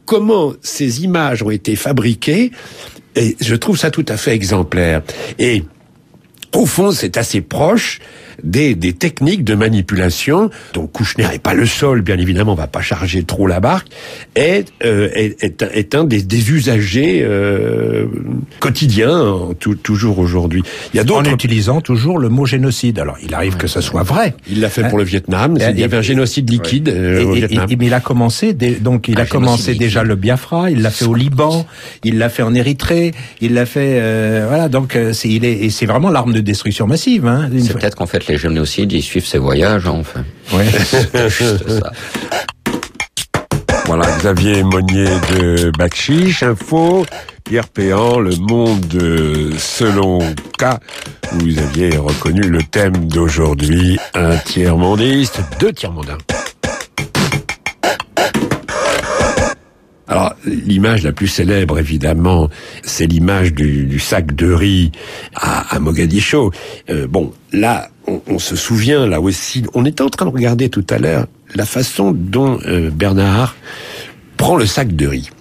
comment ces images ont été fabriquées, et je trouve ça tout à fait exemplaire. Et au fond, c'est assez proche des, des techniques de manipulation dont Kouchner n'est pas le seul, bien évidemment, on va pas charger trop la barque, est, euh, est, est, est un des, des usagers euh, quotidiens, tout, toujours aujourd'hui. Il y a d'autres... En utilisant toujours le mot génocide. Alors, il arrive ouais, que ça soit vrai. Il l'a fait hein? pour le Vietnam, il y avait un génocide liquide ouais. euh, et, au Vietnam. Et, mais il a commencé, dès, donc il un a commencé liquide. déjà le Biafra, il l'a fait au Liban, il l'a fait en Érythrée, il l'a fait... Euh, voilà, donc c'est, il est, et c'est vraiment l'arme de destruction massive. Hein, c'est fois. peut-être qu'en fait les génocides, ils suivent ses voyages, hein, enfin. Ouais. C'est juste ça. Voilà, Xavier Monnier de Bakchiche Info, Pierre Péan, Le Monde selon K. Vous aviez reconnu le thème d'aujourd'hui, un tiers-mondiste, deux tiers-mondains. Alors, l'image la plus célèbre, évidemment, c'est l'image du, du sac de riz à, à Mogadiscio. Euh, bon, là, on, on se souvient, là aussi, on était en train de regarder tout à l'heure la façon dont euh, Bernard prend le sac de riz.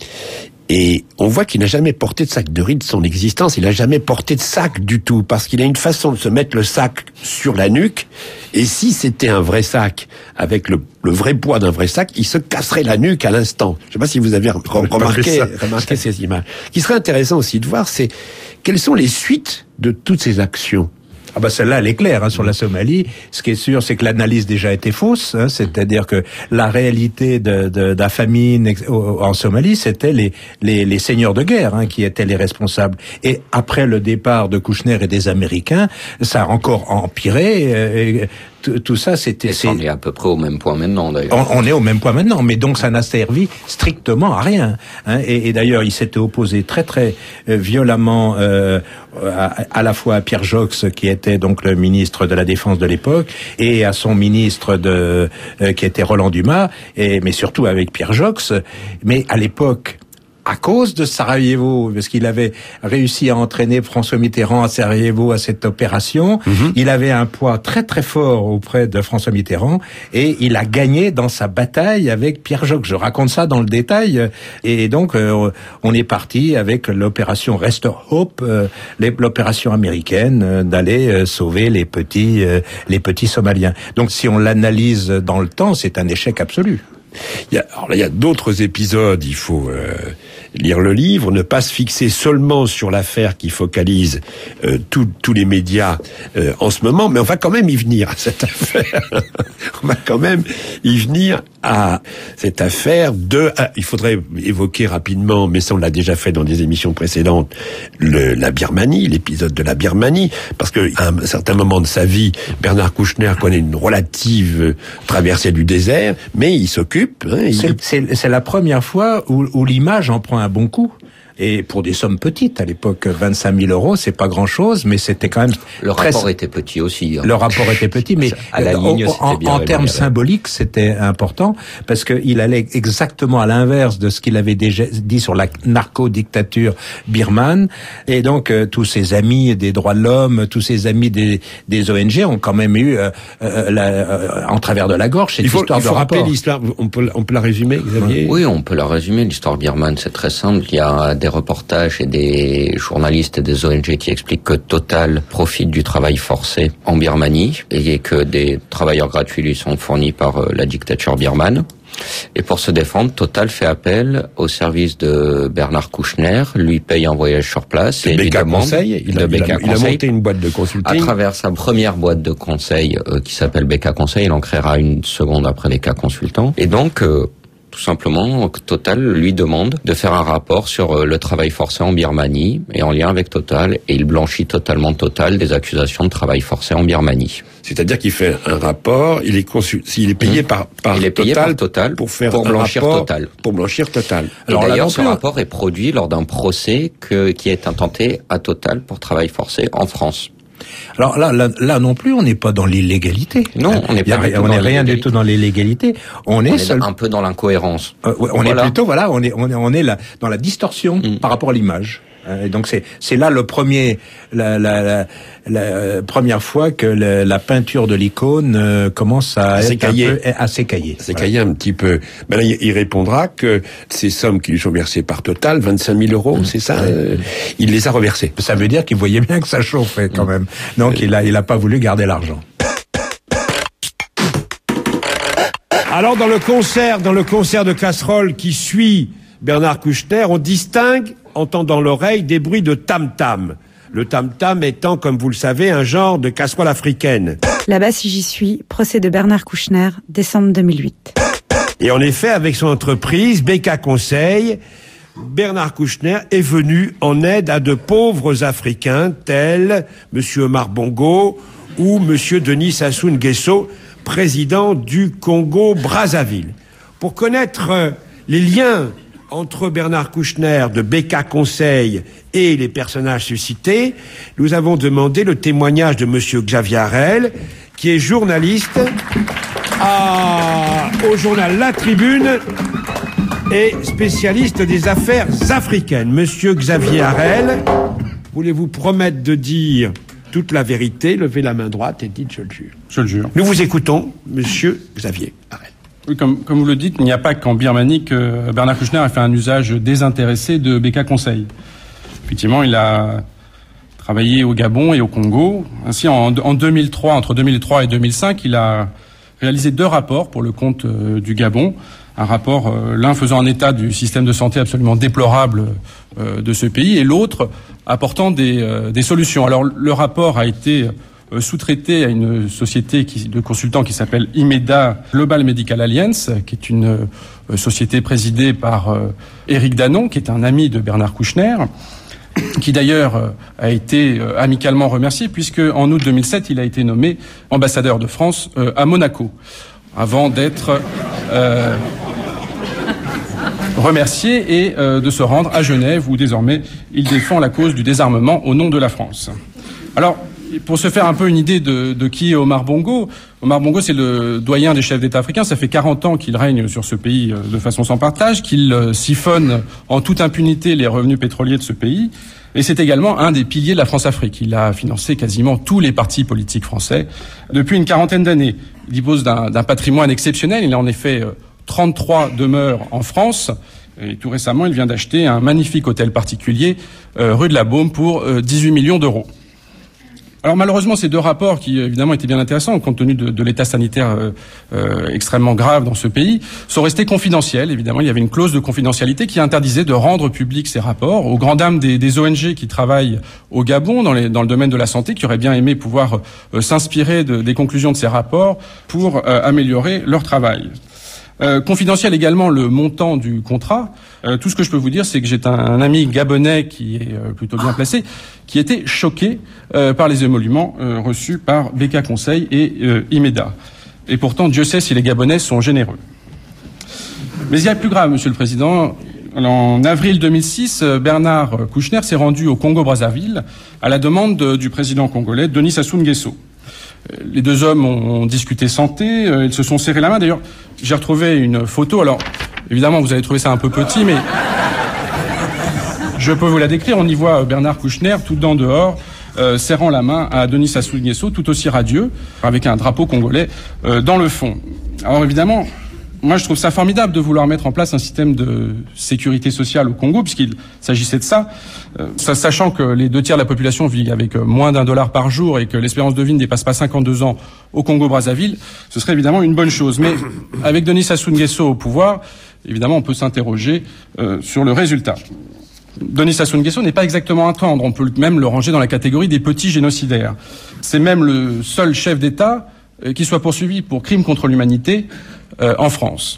Et on voit qu'il n'a jamais porté de sac de riz de son existence. Il n'a jamais porté de sac du tout, parce qu'il a une façon de se mettre le sac sur la nuque. Et si c'était un vrai sac, avec le, le vrai poids d'un vrai sac, il se casserait la nuque à l'instant. Je ne sais pas si vous avez remarqué, remarqué ces images. Ce qui serait intéressant aussi de voir, c'est quelles sont les suites de toutes ces actions. Ah bah celle-là, elle est claire hein, sur la Somalie. Ce qui est sûr, c'est que l'analyse déjà était fausse. Hein, c'est-à-dire que la réalité de, de, de la famine en Somalie, c'était les, les, les seigneurs de guerre hein, qui étaient les responsables. Et après le départ de Kouchner et des Américains, ça a encore empiré. Et, tout ça, c'était... Et on est à peu près au même point maintenant, d'ailleurs. On, on est au même point maintenant, mais donc ça n'a servi strictement à rien. Hein. Et, et d'ailleurs, il s'était opposé très très euh, violemment euh, à, à la fois à Pierre Joxe, qui était donc le ministre de la Défense de l'époque, et à son ministre de euh, qui était Roland Dumas, et mais surtout avec Pierre Joxe. Mais à l'époque, à cause de Sarajevo, parce qu'il avait réussi à entraîner François Mitterrand à Sarajevo à cette opération, mm-hmm. il avait un poids très très fort auprès de François Mitterrand et il a gagné dans sa bataille avec Pierre Joxe. Je raconte ça dans le détail. Et donc euh, on est parti avec l'opération Restore Hope, euh, l'opération américaine euh, d'aller euh, sauver les petits euh, les petits Somaliens. Donc si on l'analyse dans le temps, c'est un échec absolu. Il y a, alors là, il y a d'autres épisodes, il faut euh, lire le livre, ne pas se fixer seulement sur l'affaire qui focalise euh, tous les médias euh, en ce moment, mais on va quand même y venir à cette affaire. On va quand même y venir à cette affaire de... Ah, il faudrait évoquer rapidement, mais ça on l'a déjà fait dans des émissions précédentes, le, la Birmanie, l'épisode de la Birmanie, parce qu'à un certain moment de sa vie, Bernard Kouchner connaît une relative traversée du désert, mais il s'occupe Hein, c'est, c'est, c'est la première fois où, où l'image en prend un bon coup. Et pour des sommes petites, à l'époque, vingt-cinq mille euros, c'est pas grand-chose, mais c'était quand même... Le rapport très... était petit aussi. Hein. Le rapport était petit, mais à la ligne, en, en, en termes symboliques, c'était important, parce qu'il allait exactement à l'inverse de ce qu'il avait déjà dit sur la narco-dictature birmane. Et donc, euh, tous ses amis des droits de l'homme, tous ses amis des, des O N G ont quand même eu, euh, euh, la, euh, en travers de la gorge, cette il faut, histoire il faut de rapport. L'histoire, on peut, on peut la résumer, Xavier ? Oui, on peut la résumer. L'histoire birmane, c'est très simple. Il y a des reportages et des journalistes et des O N G qui expliquent que Total profite du travail forcé en Birmanie et que des travailleurs gratuits lui sont fournis par la dictature birmane. Et pour se défendre, Total fait appel au service de Bernard Kouchner, lui paye un voyage sur place et B K lui demande Conseil, il a, de B K il a, il a monté une boîte de consulting. À travers sa première boîte de conseil euh, qui s'appelle B K Conseil, il en créera une seconde après B K Consultant. Et donc euh, tout simplement, Total lui demande de faire un rapport sur le travail forcé en Birmanie et en lien avec Total, et il blanchit totalement Total des accusations de travail forcé en Birmanie. C'est-à-dire qu'il fait un rapport, il est consul, il est payé mmh. par par il est payé Total, par Total pour faire pour un blanchir rapport, Total. Pour blanchir Total. Et Alors d'ailleurs, ce rapport est produit lors d'un procès que, qui est intenté à Total pour travail forcé en France. Alors là, là, là non plus, on n'est pas dans l'illégalité. Non, on n'est pas. A, on n'est rien du tout dans l'illégalité. On, on est, est seul... un peu dans l'incohérence. Euh, on voilà. est plutôt, voilà, on est, on est, on est là dans la distorsion mmh. par rapport à l'image. Et donc c'est c'est là le premier la la, la, la première fois que le, la peinture de l'icône euh, commence à, à être un peu à s'écailler. S'écailler voilà. un petit peu. Ben là, il répondra que ces sommes qui lui sont versées par Total, vingt-cinq mille euros, mmh. c'est ça, mmh. euh, il les a reversées. Ça veut dire qu'il voyait bien que ça chauffait quand mmh. même. Donc il a il a pas voulu garder l'argent. Alors dans le concert, dans le concert de casserole qui suit Bernard Kouchner, on distingue, entend dans l'oreille, des bruits de tam-tam. Le tam-tam étant, comme vous le savez, un genre de casserole africaine. Là-bas, si j'y suis, procès de Bernard Kouchner, décembre deux mille huit. Et en effet, avec son entreprise, B K Conseil, Bernard Kouchner est venu en aide à de pauvres Africains, tels Monsieur Omar Bongo ou Monsieur Denis Sassou Nguesso, président du Congo-Brazzaville. Pour connaître les liens entre Bernard Kouchner de B K Conseil et les personnages suscités, nous avons demandé le témoignage de Monsieur Xavier Harel, qui est journaliste à, au journal La Tribune et spécialiste des affaires africaines. Monsieur Xavier Harel, voulez-vous promettre de dire toute la vérité? Levez la main droite et dites « je le jure ». Je le jure. Nous vous écoutons, Monsieur Xavier Harel. Oui, comme, comme vous le dites, il n'y a pas qu'en Birmanie que Bernard Kouchner a fait un usage désintéressé de B K Conseil. Effectivement, il a travaillé au Gabon et au Congo. Ainsi, en, en deux mille trois, entre deux mille trois et deux mille cinq, il a réalisé deux rapports pour le compte euh, du Gabon. Un rapport, euh, l'un faisant un état du système de santé absolument déplorable euh, de ce pays, et l'autre apportant des, euh, des solutions. Alors, le rapport a été euh, sous-traité à une société qui, de consultants qui s'appelle IMEDA Global Medical Alliance, qui est une euh, société présidée par euh, Éric Danon, qui est un ami de Bernard Kouchner, qui d'ailleurs euh, a été euh, amicalement remercié, puisque en août deux mille sept, il a été nommé ambassadeur de France euh, à Monaco, avant d'être euh, remercié et euh, de se rendre à Genève, où désormais il défend la cause du désarmement au nom de la France. Alors, pour se faire un peu une idée de, de qui est Omar Bongo, Omar Bongo, c'est le doyen des chefs d'État africains. Ça fait quarante ans qu'il règne sur ce pays euh, de façon sans partage, qu'il euh, siphonne en toute impunité les revenus pétroliers de ce pays. Et c'est également un des piliers de la France-Afrique. Il a financé quasiment tous les partis politiques français depuis une quarantaine d'années. Il dispose d'un, d'un patrimoine exceptionnel. Il a en effet euh, trente-trois demeures en France. Et tout récemment, il vient d'acheter un magnifique hôtel particulier euh, rue de la Baume pour euh, dix-huit millions d'euros. Alors malheureusement, ces deux rapports, qui évidemment étaient bien intéressants compte tenu de, de l'état sanitaire euh, euh, extrêmement grave dans ce pays, sont restés confidentiels. Évidemment, il y avait une clause de confidentialité qui interdisait de rendre publics ces rapports, aux grandes dames des, des O N G qui travaillent au Gabon dans, les, dans le domaine de la santé, qui auraient bien aimé pouvoir euh, s'inspirer de, des conclusions de ces rapports pour euh, améliorer leur travail. Euh, confidentiel également le montant du contrat. Euh, tout ce que je peux vous dire, c'est que j'ai un, un ami gabonais qui est euh, plutôt bien placé, qui était choqué euh, par les émoluments euh, reçus par B K Conseil et euh, IMEDA. Et pourtant, Dieu sait si les Gabonais sont généreux. Mais il y a plus grave, Monsieur le Président. En avril deux mille six, Bernard Kouchner s'est rendu au Congo-Brazzaville à la demande de, du président congolais Denis Sassou Nguesso. Les deux hommes ont discuté santé, ils se sont serrés la main. D'ailleurs, j'ai retrouvé une photo. Alors, évidemment, vous allez trouver ça un peu petit, mais je peux vous la décrire. On y voit Bernard Kouchner, tout dedans dehors, euh, serrant la main à Denis Sassou Nguesso, tout aussi radieux, avec un drapeau congolais euh, dans le fond. Alors, évidemment, moi, je trouve ça formidable de vouloir mettre en place un système de sécurité sociale au Congo, puisqu'il s'agissait de ça, euh, sachant que les deux tiers de la population vit avec moins d'un dollar par jour et que l'espérance de vie ne dépasse pas cinquante-deux ans au Congo-Brazzaville, ce serait évidemment une bonne chose. Mais avec Denis Sassou Nguesso au pouvoir, évidemment, on peut s'interroger euh, sur le résultat. Denis Sassou Nguesso n'est pas exactement un tendre, on peut même le ranger dans la catégorie des petits génocidaires. C'est même le seul chef d'État euh, qui soit poursuivi pour crime contre l'humanité Euh, en France.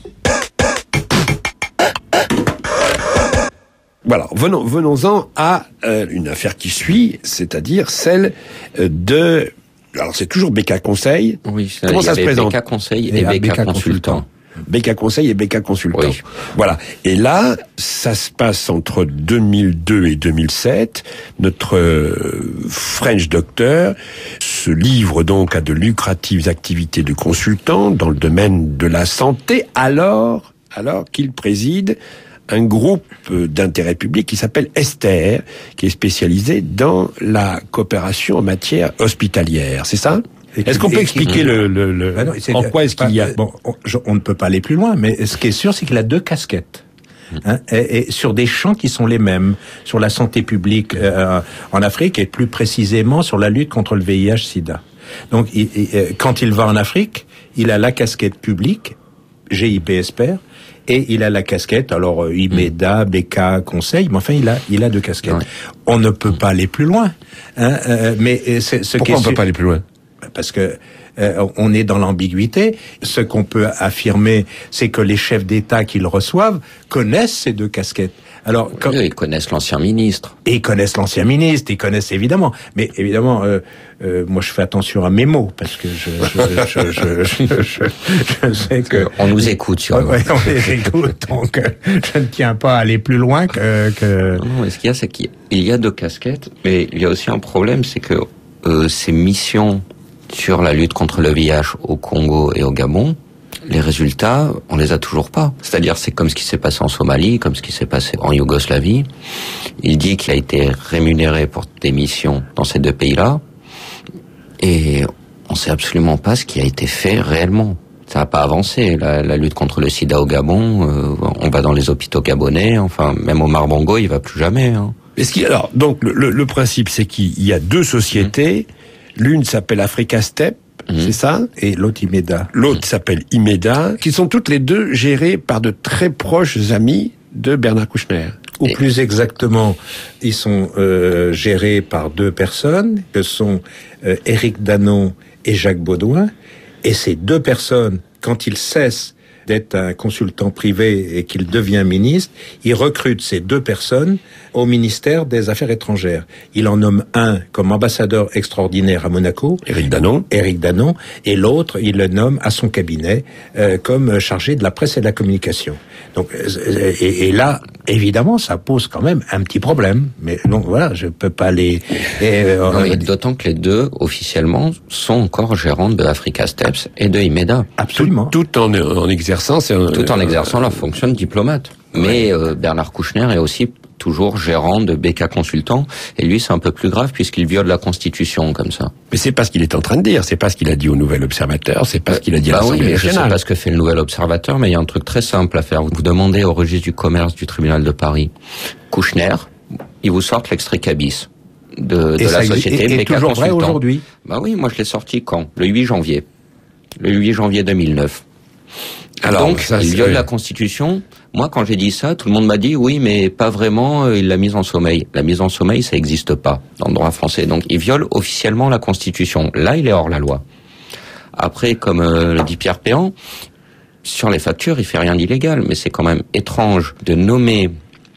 Voilà, venons, venons-en à euh, une affaire qui suit, c'est-à-dire celle euh, de... Alors c'est toujours B K Conseil. Oui, ça, comment ça se présente? B K Conseil et, et B K Consultant. B K Conseil et B K Consultant. Oui. Voilà. Et là, ça se passe entre deux mille deux et deux mille sept. Notre euh, French Doctor se livre donc à de lucratives activités de consultant dans le domaine de la santé, alors, alors qu'il préside un groupe d'intérêt public qui s'appelle Esther, qui est spécialisé dans la coopération en matière hospitalière. C'est ça ? Est-ce qu'on peut expliquer le, le, le bah non, en quoi est-ce qu'il y a bon, on, je, on ne peut pas aller plus loin, mais ce qui est sûr, c'est qu'il a deux casquettes. Hein, et, et sur des champs qui sont les mêmes, sur la santé publique euh, en Afrique et plus précisément sur la lutte contre le V I H sida. Donc, il, il, quand il va en Afrique, il a la casquette publique, G I P Espère, et il a la casquette, alors euh, IMEDA, B K, Conseil, mais enfin il a, il a deux casquettes. Ouais. On ne peut pas aller plus loin. Hein, euh, mais c'est, ce Pourquoi qui est on ne peut pas aller plus loin ? Parce que euh, on est dans l'ambiguïté. Ce qu'on peut affirmer, c'est que les chefs d'État qui le reçoivent connaissent ces deux casquettes. Alors, quand... oui, ils connaissent l'ancien ministre. Et ils connaissent l'ancien ministre, ils connaissent évidemment. Mais évidemment, euh, euh, moi je fais attention à mes mots, parce que je, je, je, je, je, je, je sais que... On nous écoute, sur ouais, on les écoute, donc euh, je ne tiens pas à aller plus loin que... que... Non, non, ce qu'il y a, c'est qu'il y a deux casquettes, mais il y a aussi un problème, c'est que euh, ces missions sur la lutte contre le V I H au Congo et au Gabon, les résultats, on les a toujours pas. C'est-à-dire, c'est comme ce qui s'est passé en Somalie, comme ce qui s'est passé en Yougoslavie. Il dit qu'il a été rémunéré pour des missions dans ces deux pays-là, et on sait absolument pas ce qui a été fait réellement. Ça n'a pas avancé. La, la lutte contre le sida au Gabon, euh, on va dans les hôpitaux gabonais, enfin, même Omar Bongo, il va plus jamais. Hein. Est-ce qu'il, alors, donc, le, le, le principe, c'est qu'il y a deux sociétés. Mmh. L'une s'appelle Africa Step, Mmh. c'est ça ? Et l'autre IMEDA. L'autre mmh. s'appelle IMEDA, qui sont toutes les deux gérées par de très proches amis de Bernard Kouchner. Ou et... plus exactement, ils sont euh, gérés par deux personnes, que sont euh, Éric Danon et Jacques Baudouin. Et ces deux personnes, quand ils cessent d'être un consultant privé et qu'il devient ministre, il recrute ces deux personnes au ministère des Affaires étrangères. Il en nomme un comme ambassadeur extraordinaire à Monaco, Éric Danon, Éric Danon, et l'autre, il le nomme à son cabinet euh, comme chargé de la presse et de la communication. Donc, euh, et, et là, évidemment, ça pose quand même un petit problème. Mais donc voilà, je peux pas les. Et, euh, non, mais d'autant que les deux, officiellement, sont encore gérants de Africa Steps et de IMEDA. Absolument. Tout, tout en, en exerçant. Un, tout en exerçant euh, leur fonction de diplomate. Mais euh, Bernard Kouchner est aussi toujours gérant de B K Consultant, et lui c'est un peu plus grave puisqu'il viole la Constitution comme ça. Mais c'est pas ce qu'il est en train de dire, c'est pas ce qu'il a dit au Nouvel Observateur, c'est pas euh, ce qu'il a dit bah à l'Assemblée oui, nationale. Je sais pas ce que fait le Nouvel Observateur, mais il y a un truc très simple à faire. Vous demandez au registre du commerce du tribunal de Paris Kouchner, ils vous sortent l'extrait cabis de, de la société B K Consultant. Vrai aujourd'hui. Bah oui, moi je l'ai sorti quand ? Le huit janvier. Le huit janvier deux mille neuf. Alors, donc, ça, il viole la Constitution. Moi, quand j'ai dit ça, tout le monde m'a dit oui, mais pas vraiment, il l'a mise en sommeil. La mise en sommeil, ça n'existe pas dans le droit français. Donc, il viole officiellement la Constitution. Là, il est hors la loi. Après, comme euh, le dit Pierre Péan, sur les factures, il fait rien d'illégal, mais c'est quand même étrange de nommer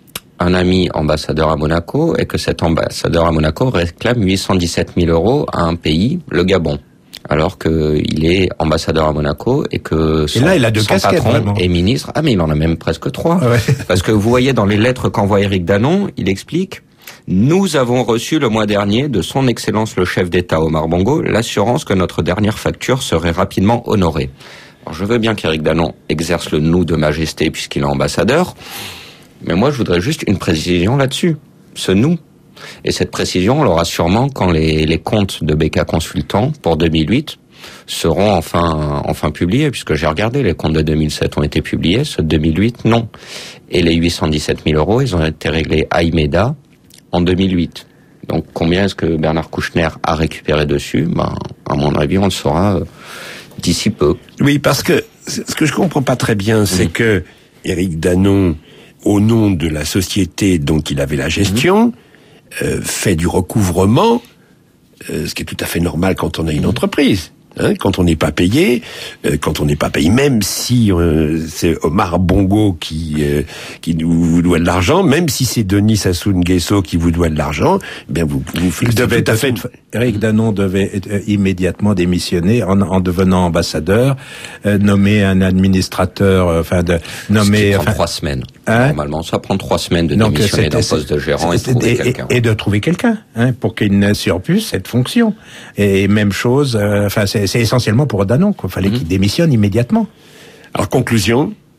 un ami ambassadeur à Monaco et que cet ambassadeur à Monaco réclame huit cent dix-sept mille euros à un pays, le Gabon. Alors que il est ambassadeur à Monaco et que son, et là, il a deux son casquettes, patron vraiment. est ministre. Ah, mais il en a même presque trois. Ouais. Parce que vous voyez dans les lettres qu'envoie Éric Danon, il explique « Nous avons reçu le mois dernier de son Excellence le chef d'État Omar Bongo l'assurance que notre dernière facture serait rapidement honorée. » Alors je veux bien qu'Éric Danon exerce le nous de majesté puisqu'il est ambassadeur, mais moi je voudrais juste une précision là-dessus. Ce nous. Et cette précision, on l'aura sûrement quand les, les comptes de B K Consultant pour deux mille huit seront enfin enfin publiés, puisque j'ai regardé, les comptes de deux mille sept ont été publiés, ceux de deux mille huit, non. Et les huit cent dix-sept mille euros, ils ont été réglés à IMEDA en deux mille huit. Donc combien est-ce que Bernard Kouchner a récupéré dessus ? Ben, à mon avis, on le saura euh, d'ici peu. Oui, parce que ce que je comprends pas très bien, c'est mmh. que Éric Danon, au nom de la société dont il avait la gestion, mmh. Euh, fait du recouvrement, euh, ce qui est tout à fait normal quand on a une entreprise. Hein, quand on n'est pas payé, euh, quand on n'est pas payé, même si euh, c'est Omar Bongo qui euh, qui vous, vous doit de l'argent, même si c'est Denis Sassou Nguesso qui vous doit de l'argent, eh bien vous vous il devait tout à fait. Éric Danon devait euh, immédiatement démissionner en, en devenant ambassadeur, euh, nommer un administrateur, euh, enfin de nommer. Ce qui prend enfin, trois semaines. Hein? Normalement, ça prend trois semaines de Donc, démissionner d'un poste de gérant et de trouver et, quelqu'un. Et, et de trouver quelqu'un, hein, pour qu'il n'assure plus cette fonction. Et même chose, enfin euh, c'est, c'est essentiellement pour Danon, quoi. Fallait mmh. qu'il démissionne immédiatement. Alors conclusion.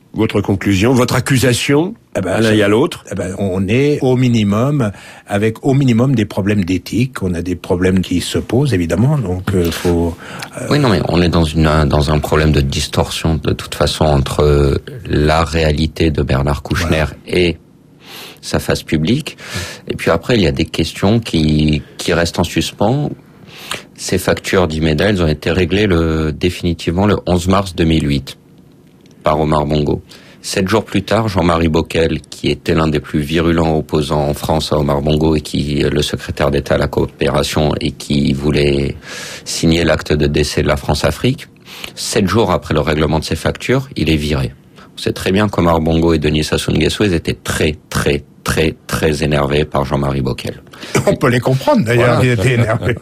votre conclusion, votre accusation, eh ben, à l'un et à l'autre? Eh ben, on est au minimum, avec au minimum des problèmes d'éthique. On a des problèmes qui se posent, évidemment, donc euh, faut... Euh... Oui, non, mais on est dans une dans un problème de distorsion, de toute façon, entre la réalité de Bernard Kouchner voilà. et sa face publique. Et puis après, il y a des questions qui qui restent en suspens. Ces factures d'Imeda, elles ont été réglées le, définitivement le onze mars deux mille huit par Omar Bongo. Sept jours plus tard, Jean-Marie Bockel, qui était l'un des plus virulents opposants en France à Omar Bongo et qui est le secrétaire d'État à la coopération et qui voulait signer l'acte de décès de la France-Afrique, sept jours après le règlement de ces factures, il est viré. On sait très bien qu'Omar Bongo et Denis Sassou Nguesso, ils étaient très, très, très, très énervés par Jean-Marie Bockel. On peut les comprendre d'ailleurs, voilà. Ils étaient énervés.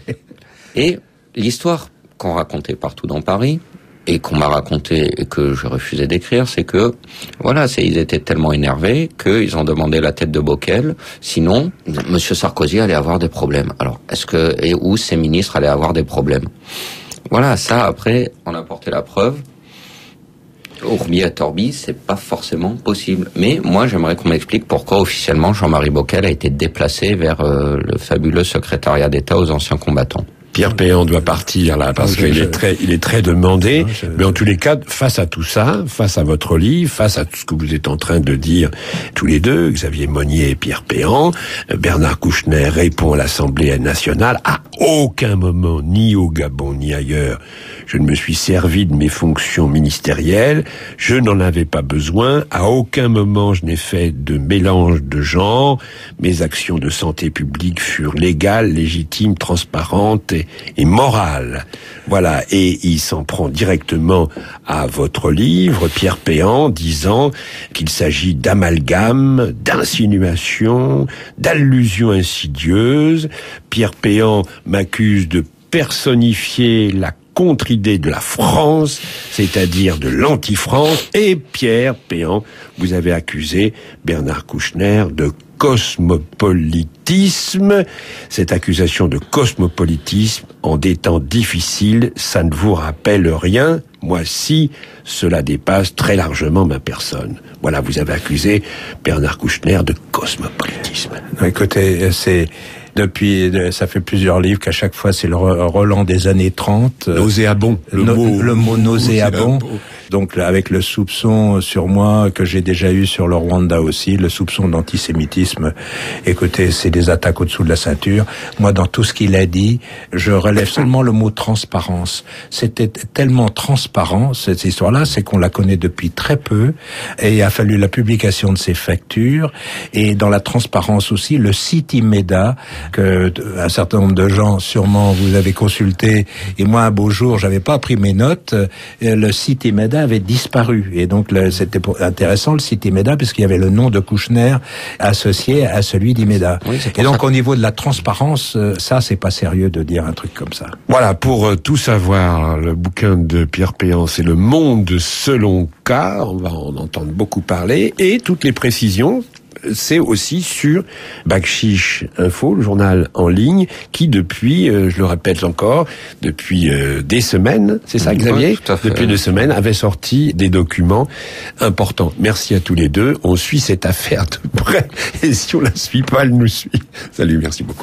Et l'histoire qu'on racontait partout dans Paris, et qu'on m'a raconté et que je refusais d'écrire, c'est que, voilà, c'est, ils étaient tellement énervés qu'ils ont demandé la tête de Bockel, sinon, Monsieur Sarkozy allait avoir des problèmes. Alors, est-ce que, et où ses ministres allaient avoir des problèmes? Voilà, ça, après, on a porté la preuve. Ourbi et Torbi, c'est pas forcément possible. Mais moi, j'aimerais qu'on m'explique pourquoi officiellement Jean-Marie Bockel a été déplacé vers euh, le fabuleux secrétariat d'État aux anciens combattants. Pierre Péan doit partir là parce qu'il est très, il est très demandé. Non, je... Mais en tous les cas, face à tout ça, face à votre livre, face à tout ce que vous êtes en train de dire tous les deux, Xavier Monnier et Pierre Péan, Bernard Kouchner répond à l'Assemblée nationale. À aucun moment, ni au Gabon ni ailleurs, je ne me suis servi de mes fonctions ministérielles. Je n'en avais pas besoin. À aucun moment, je n'ai fait de mélange de genres. Mes actions de santé publique furent légales, légitimes, transparentes et et morale. Voilà, et il s'en prend directement à votre livre, Pierre Péan, disant qu'il s'agit d'amalgame, d'insinuation, d'allusions insidieuses. Pierre Péan m'accuse de personnifier la contre-idée de la France, c'est-à-dire de l'anti-France, et Pierre Péan, vous avez accusé Bernard Kouchner de cosmopolitisme. Cette accusation de cosmopolitisme, en des temps difficiles, ça ne vous rappelle rien? Moi, si, cela dépasse très largement ma personne. Voilà, vous avez accusé Bernard Kouchner de cosmopolitisme. Non, écoutez, c'est... Depuis, ça fait plusieurs livres qu'à chaque fois c'est le Roland des années trente. Nauséabond. Le, no, mot, le mot nauséabond. Donc avec le soupçon sur moi que j'ai déjà eu sur le Rwanda aussi, le soupçon d'antisémitisme. Écoutez, c'est des attaques au-dessous de la ceinture. Moi, dans tout ce qu'il a dit, je relève seulement le mot transparence. C'était tellement transparent, cette histoire-là, c'est qu'on la connaît depuis très peu, et il a fallu la publication de ces factures, et dans la transparence aussi, le site Imeda, que un certain nombre de gens, sûrement, vous avez consulté, et moi, un beau jour, j'avais pas pris mes notes, le site Imeda avait disparu, et donc le, c'était intéressant, le site Imeda, puisqu'il y avait le nom de Kouchner associé à celui d'Imeda. Oui, et donc, au niveau de la transparence, ça, c'est pas sérieux de dire un truc comme ça. Voilà, pour tout savoir, le bouquin de Pierre Péan, c'est Le Monde selon K, on va en entendre beaucoup parler, et toutes les précisions, c'est aussi sur Bakshish Info, le journal en ligne, qui depuis, euh, je le répète encore, depuis euh, des semaines, c'est ça Xavier ? Oui, depuis des semaines, avait sorti des documents importants. Merci à tous les deux. On suit cette affaire de près, et si on la suit pas, elle nous suit. Salut, merci beaucoup.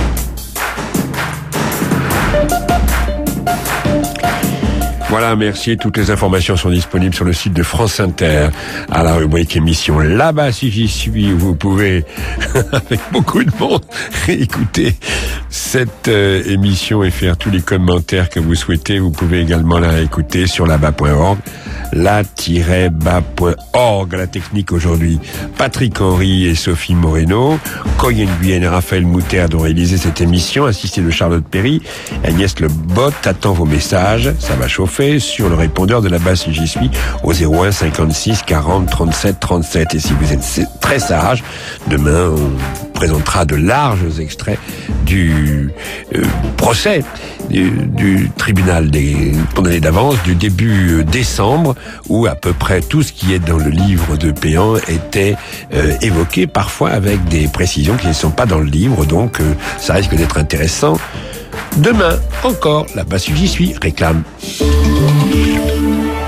Voilà, merci. Toutes les informations sont disponibles sur le site de France Inter, à la rubrique émission Là-bas si j'y suis. Vous pouvez, avec beaucoup de monde, écouter cette euh, émission et faire tous les commentaires que vous souhaitez. Vous pouvez également la réécouter sur là-bas point org, là tiret bas point org. La technique aujourd'hui, Patrick Henry et Sophie Moreno. Coyen Guyenne et Raphaël Mouterd ont réalisé cette émission, assisté de Charlotte Perry. Agnès Le Bot attend vos messages. Ça va chauffer sur le répondeur de là-bas si j'y suis au zéro un cinquante-six quarante trente-sept trente-sept. Et si vous êtes très sage, demain on présentera de larges extraits du euh, procès du, du tribunal des condamnés d'avance du début décembre, où à peu près tout ce qui est dans le livre de Péan était euh, évoqué, parfois avec des précisions qui ne sont pas dans le livre, donc euh, ça risque d'être intéressant. Demain, encore, là-bas si j'y suis, réclame.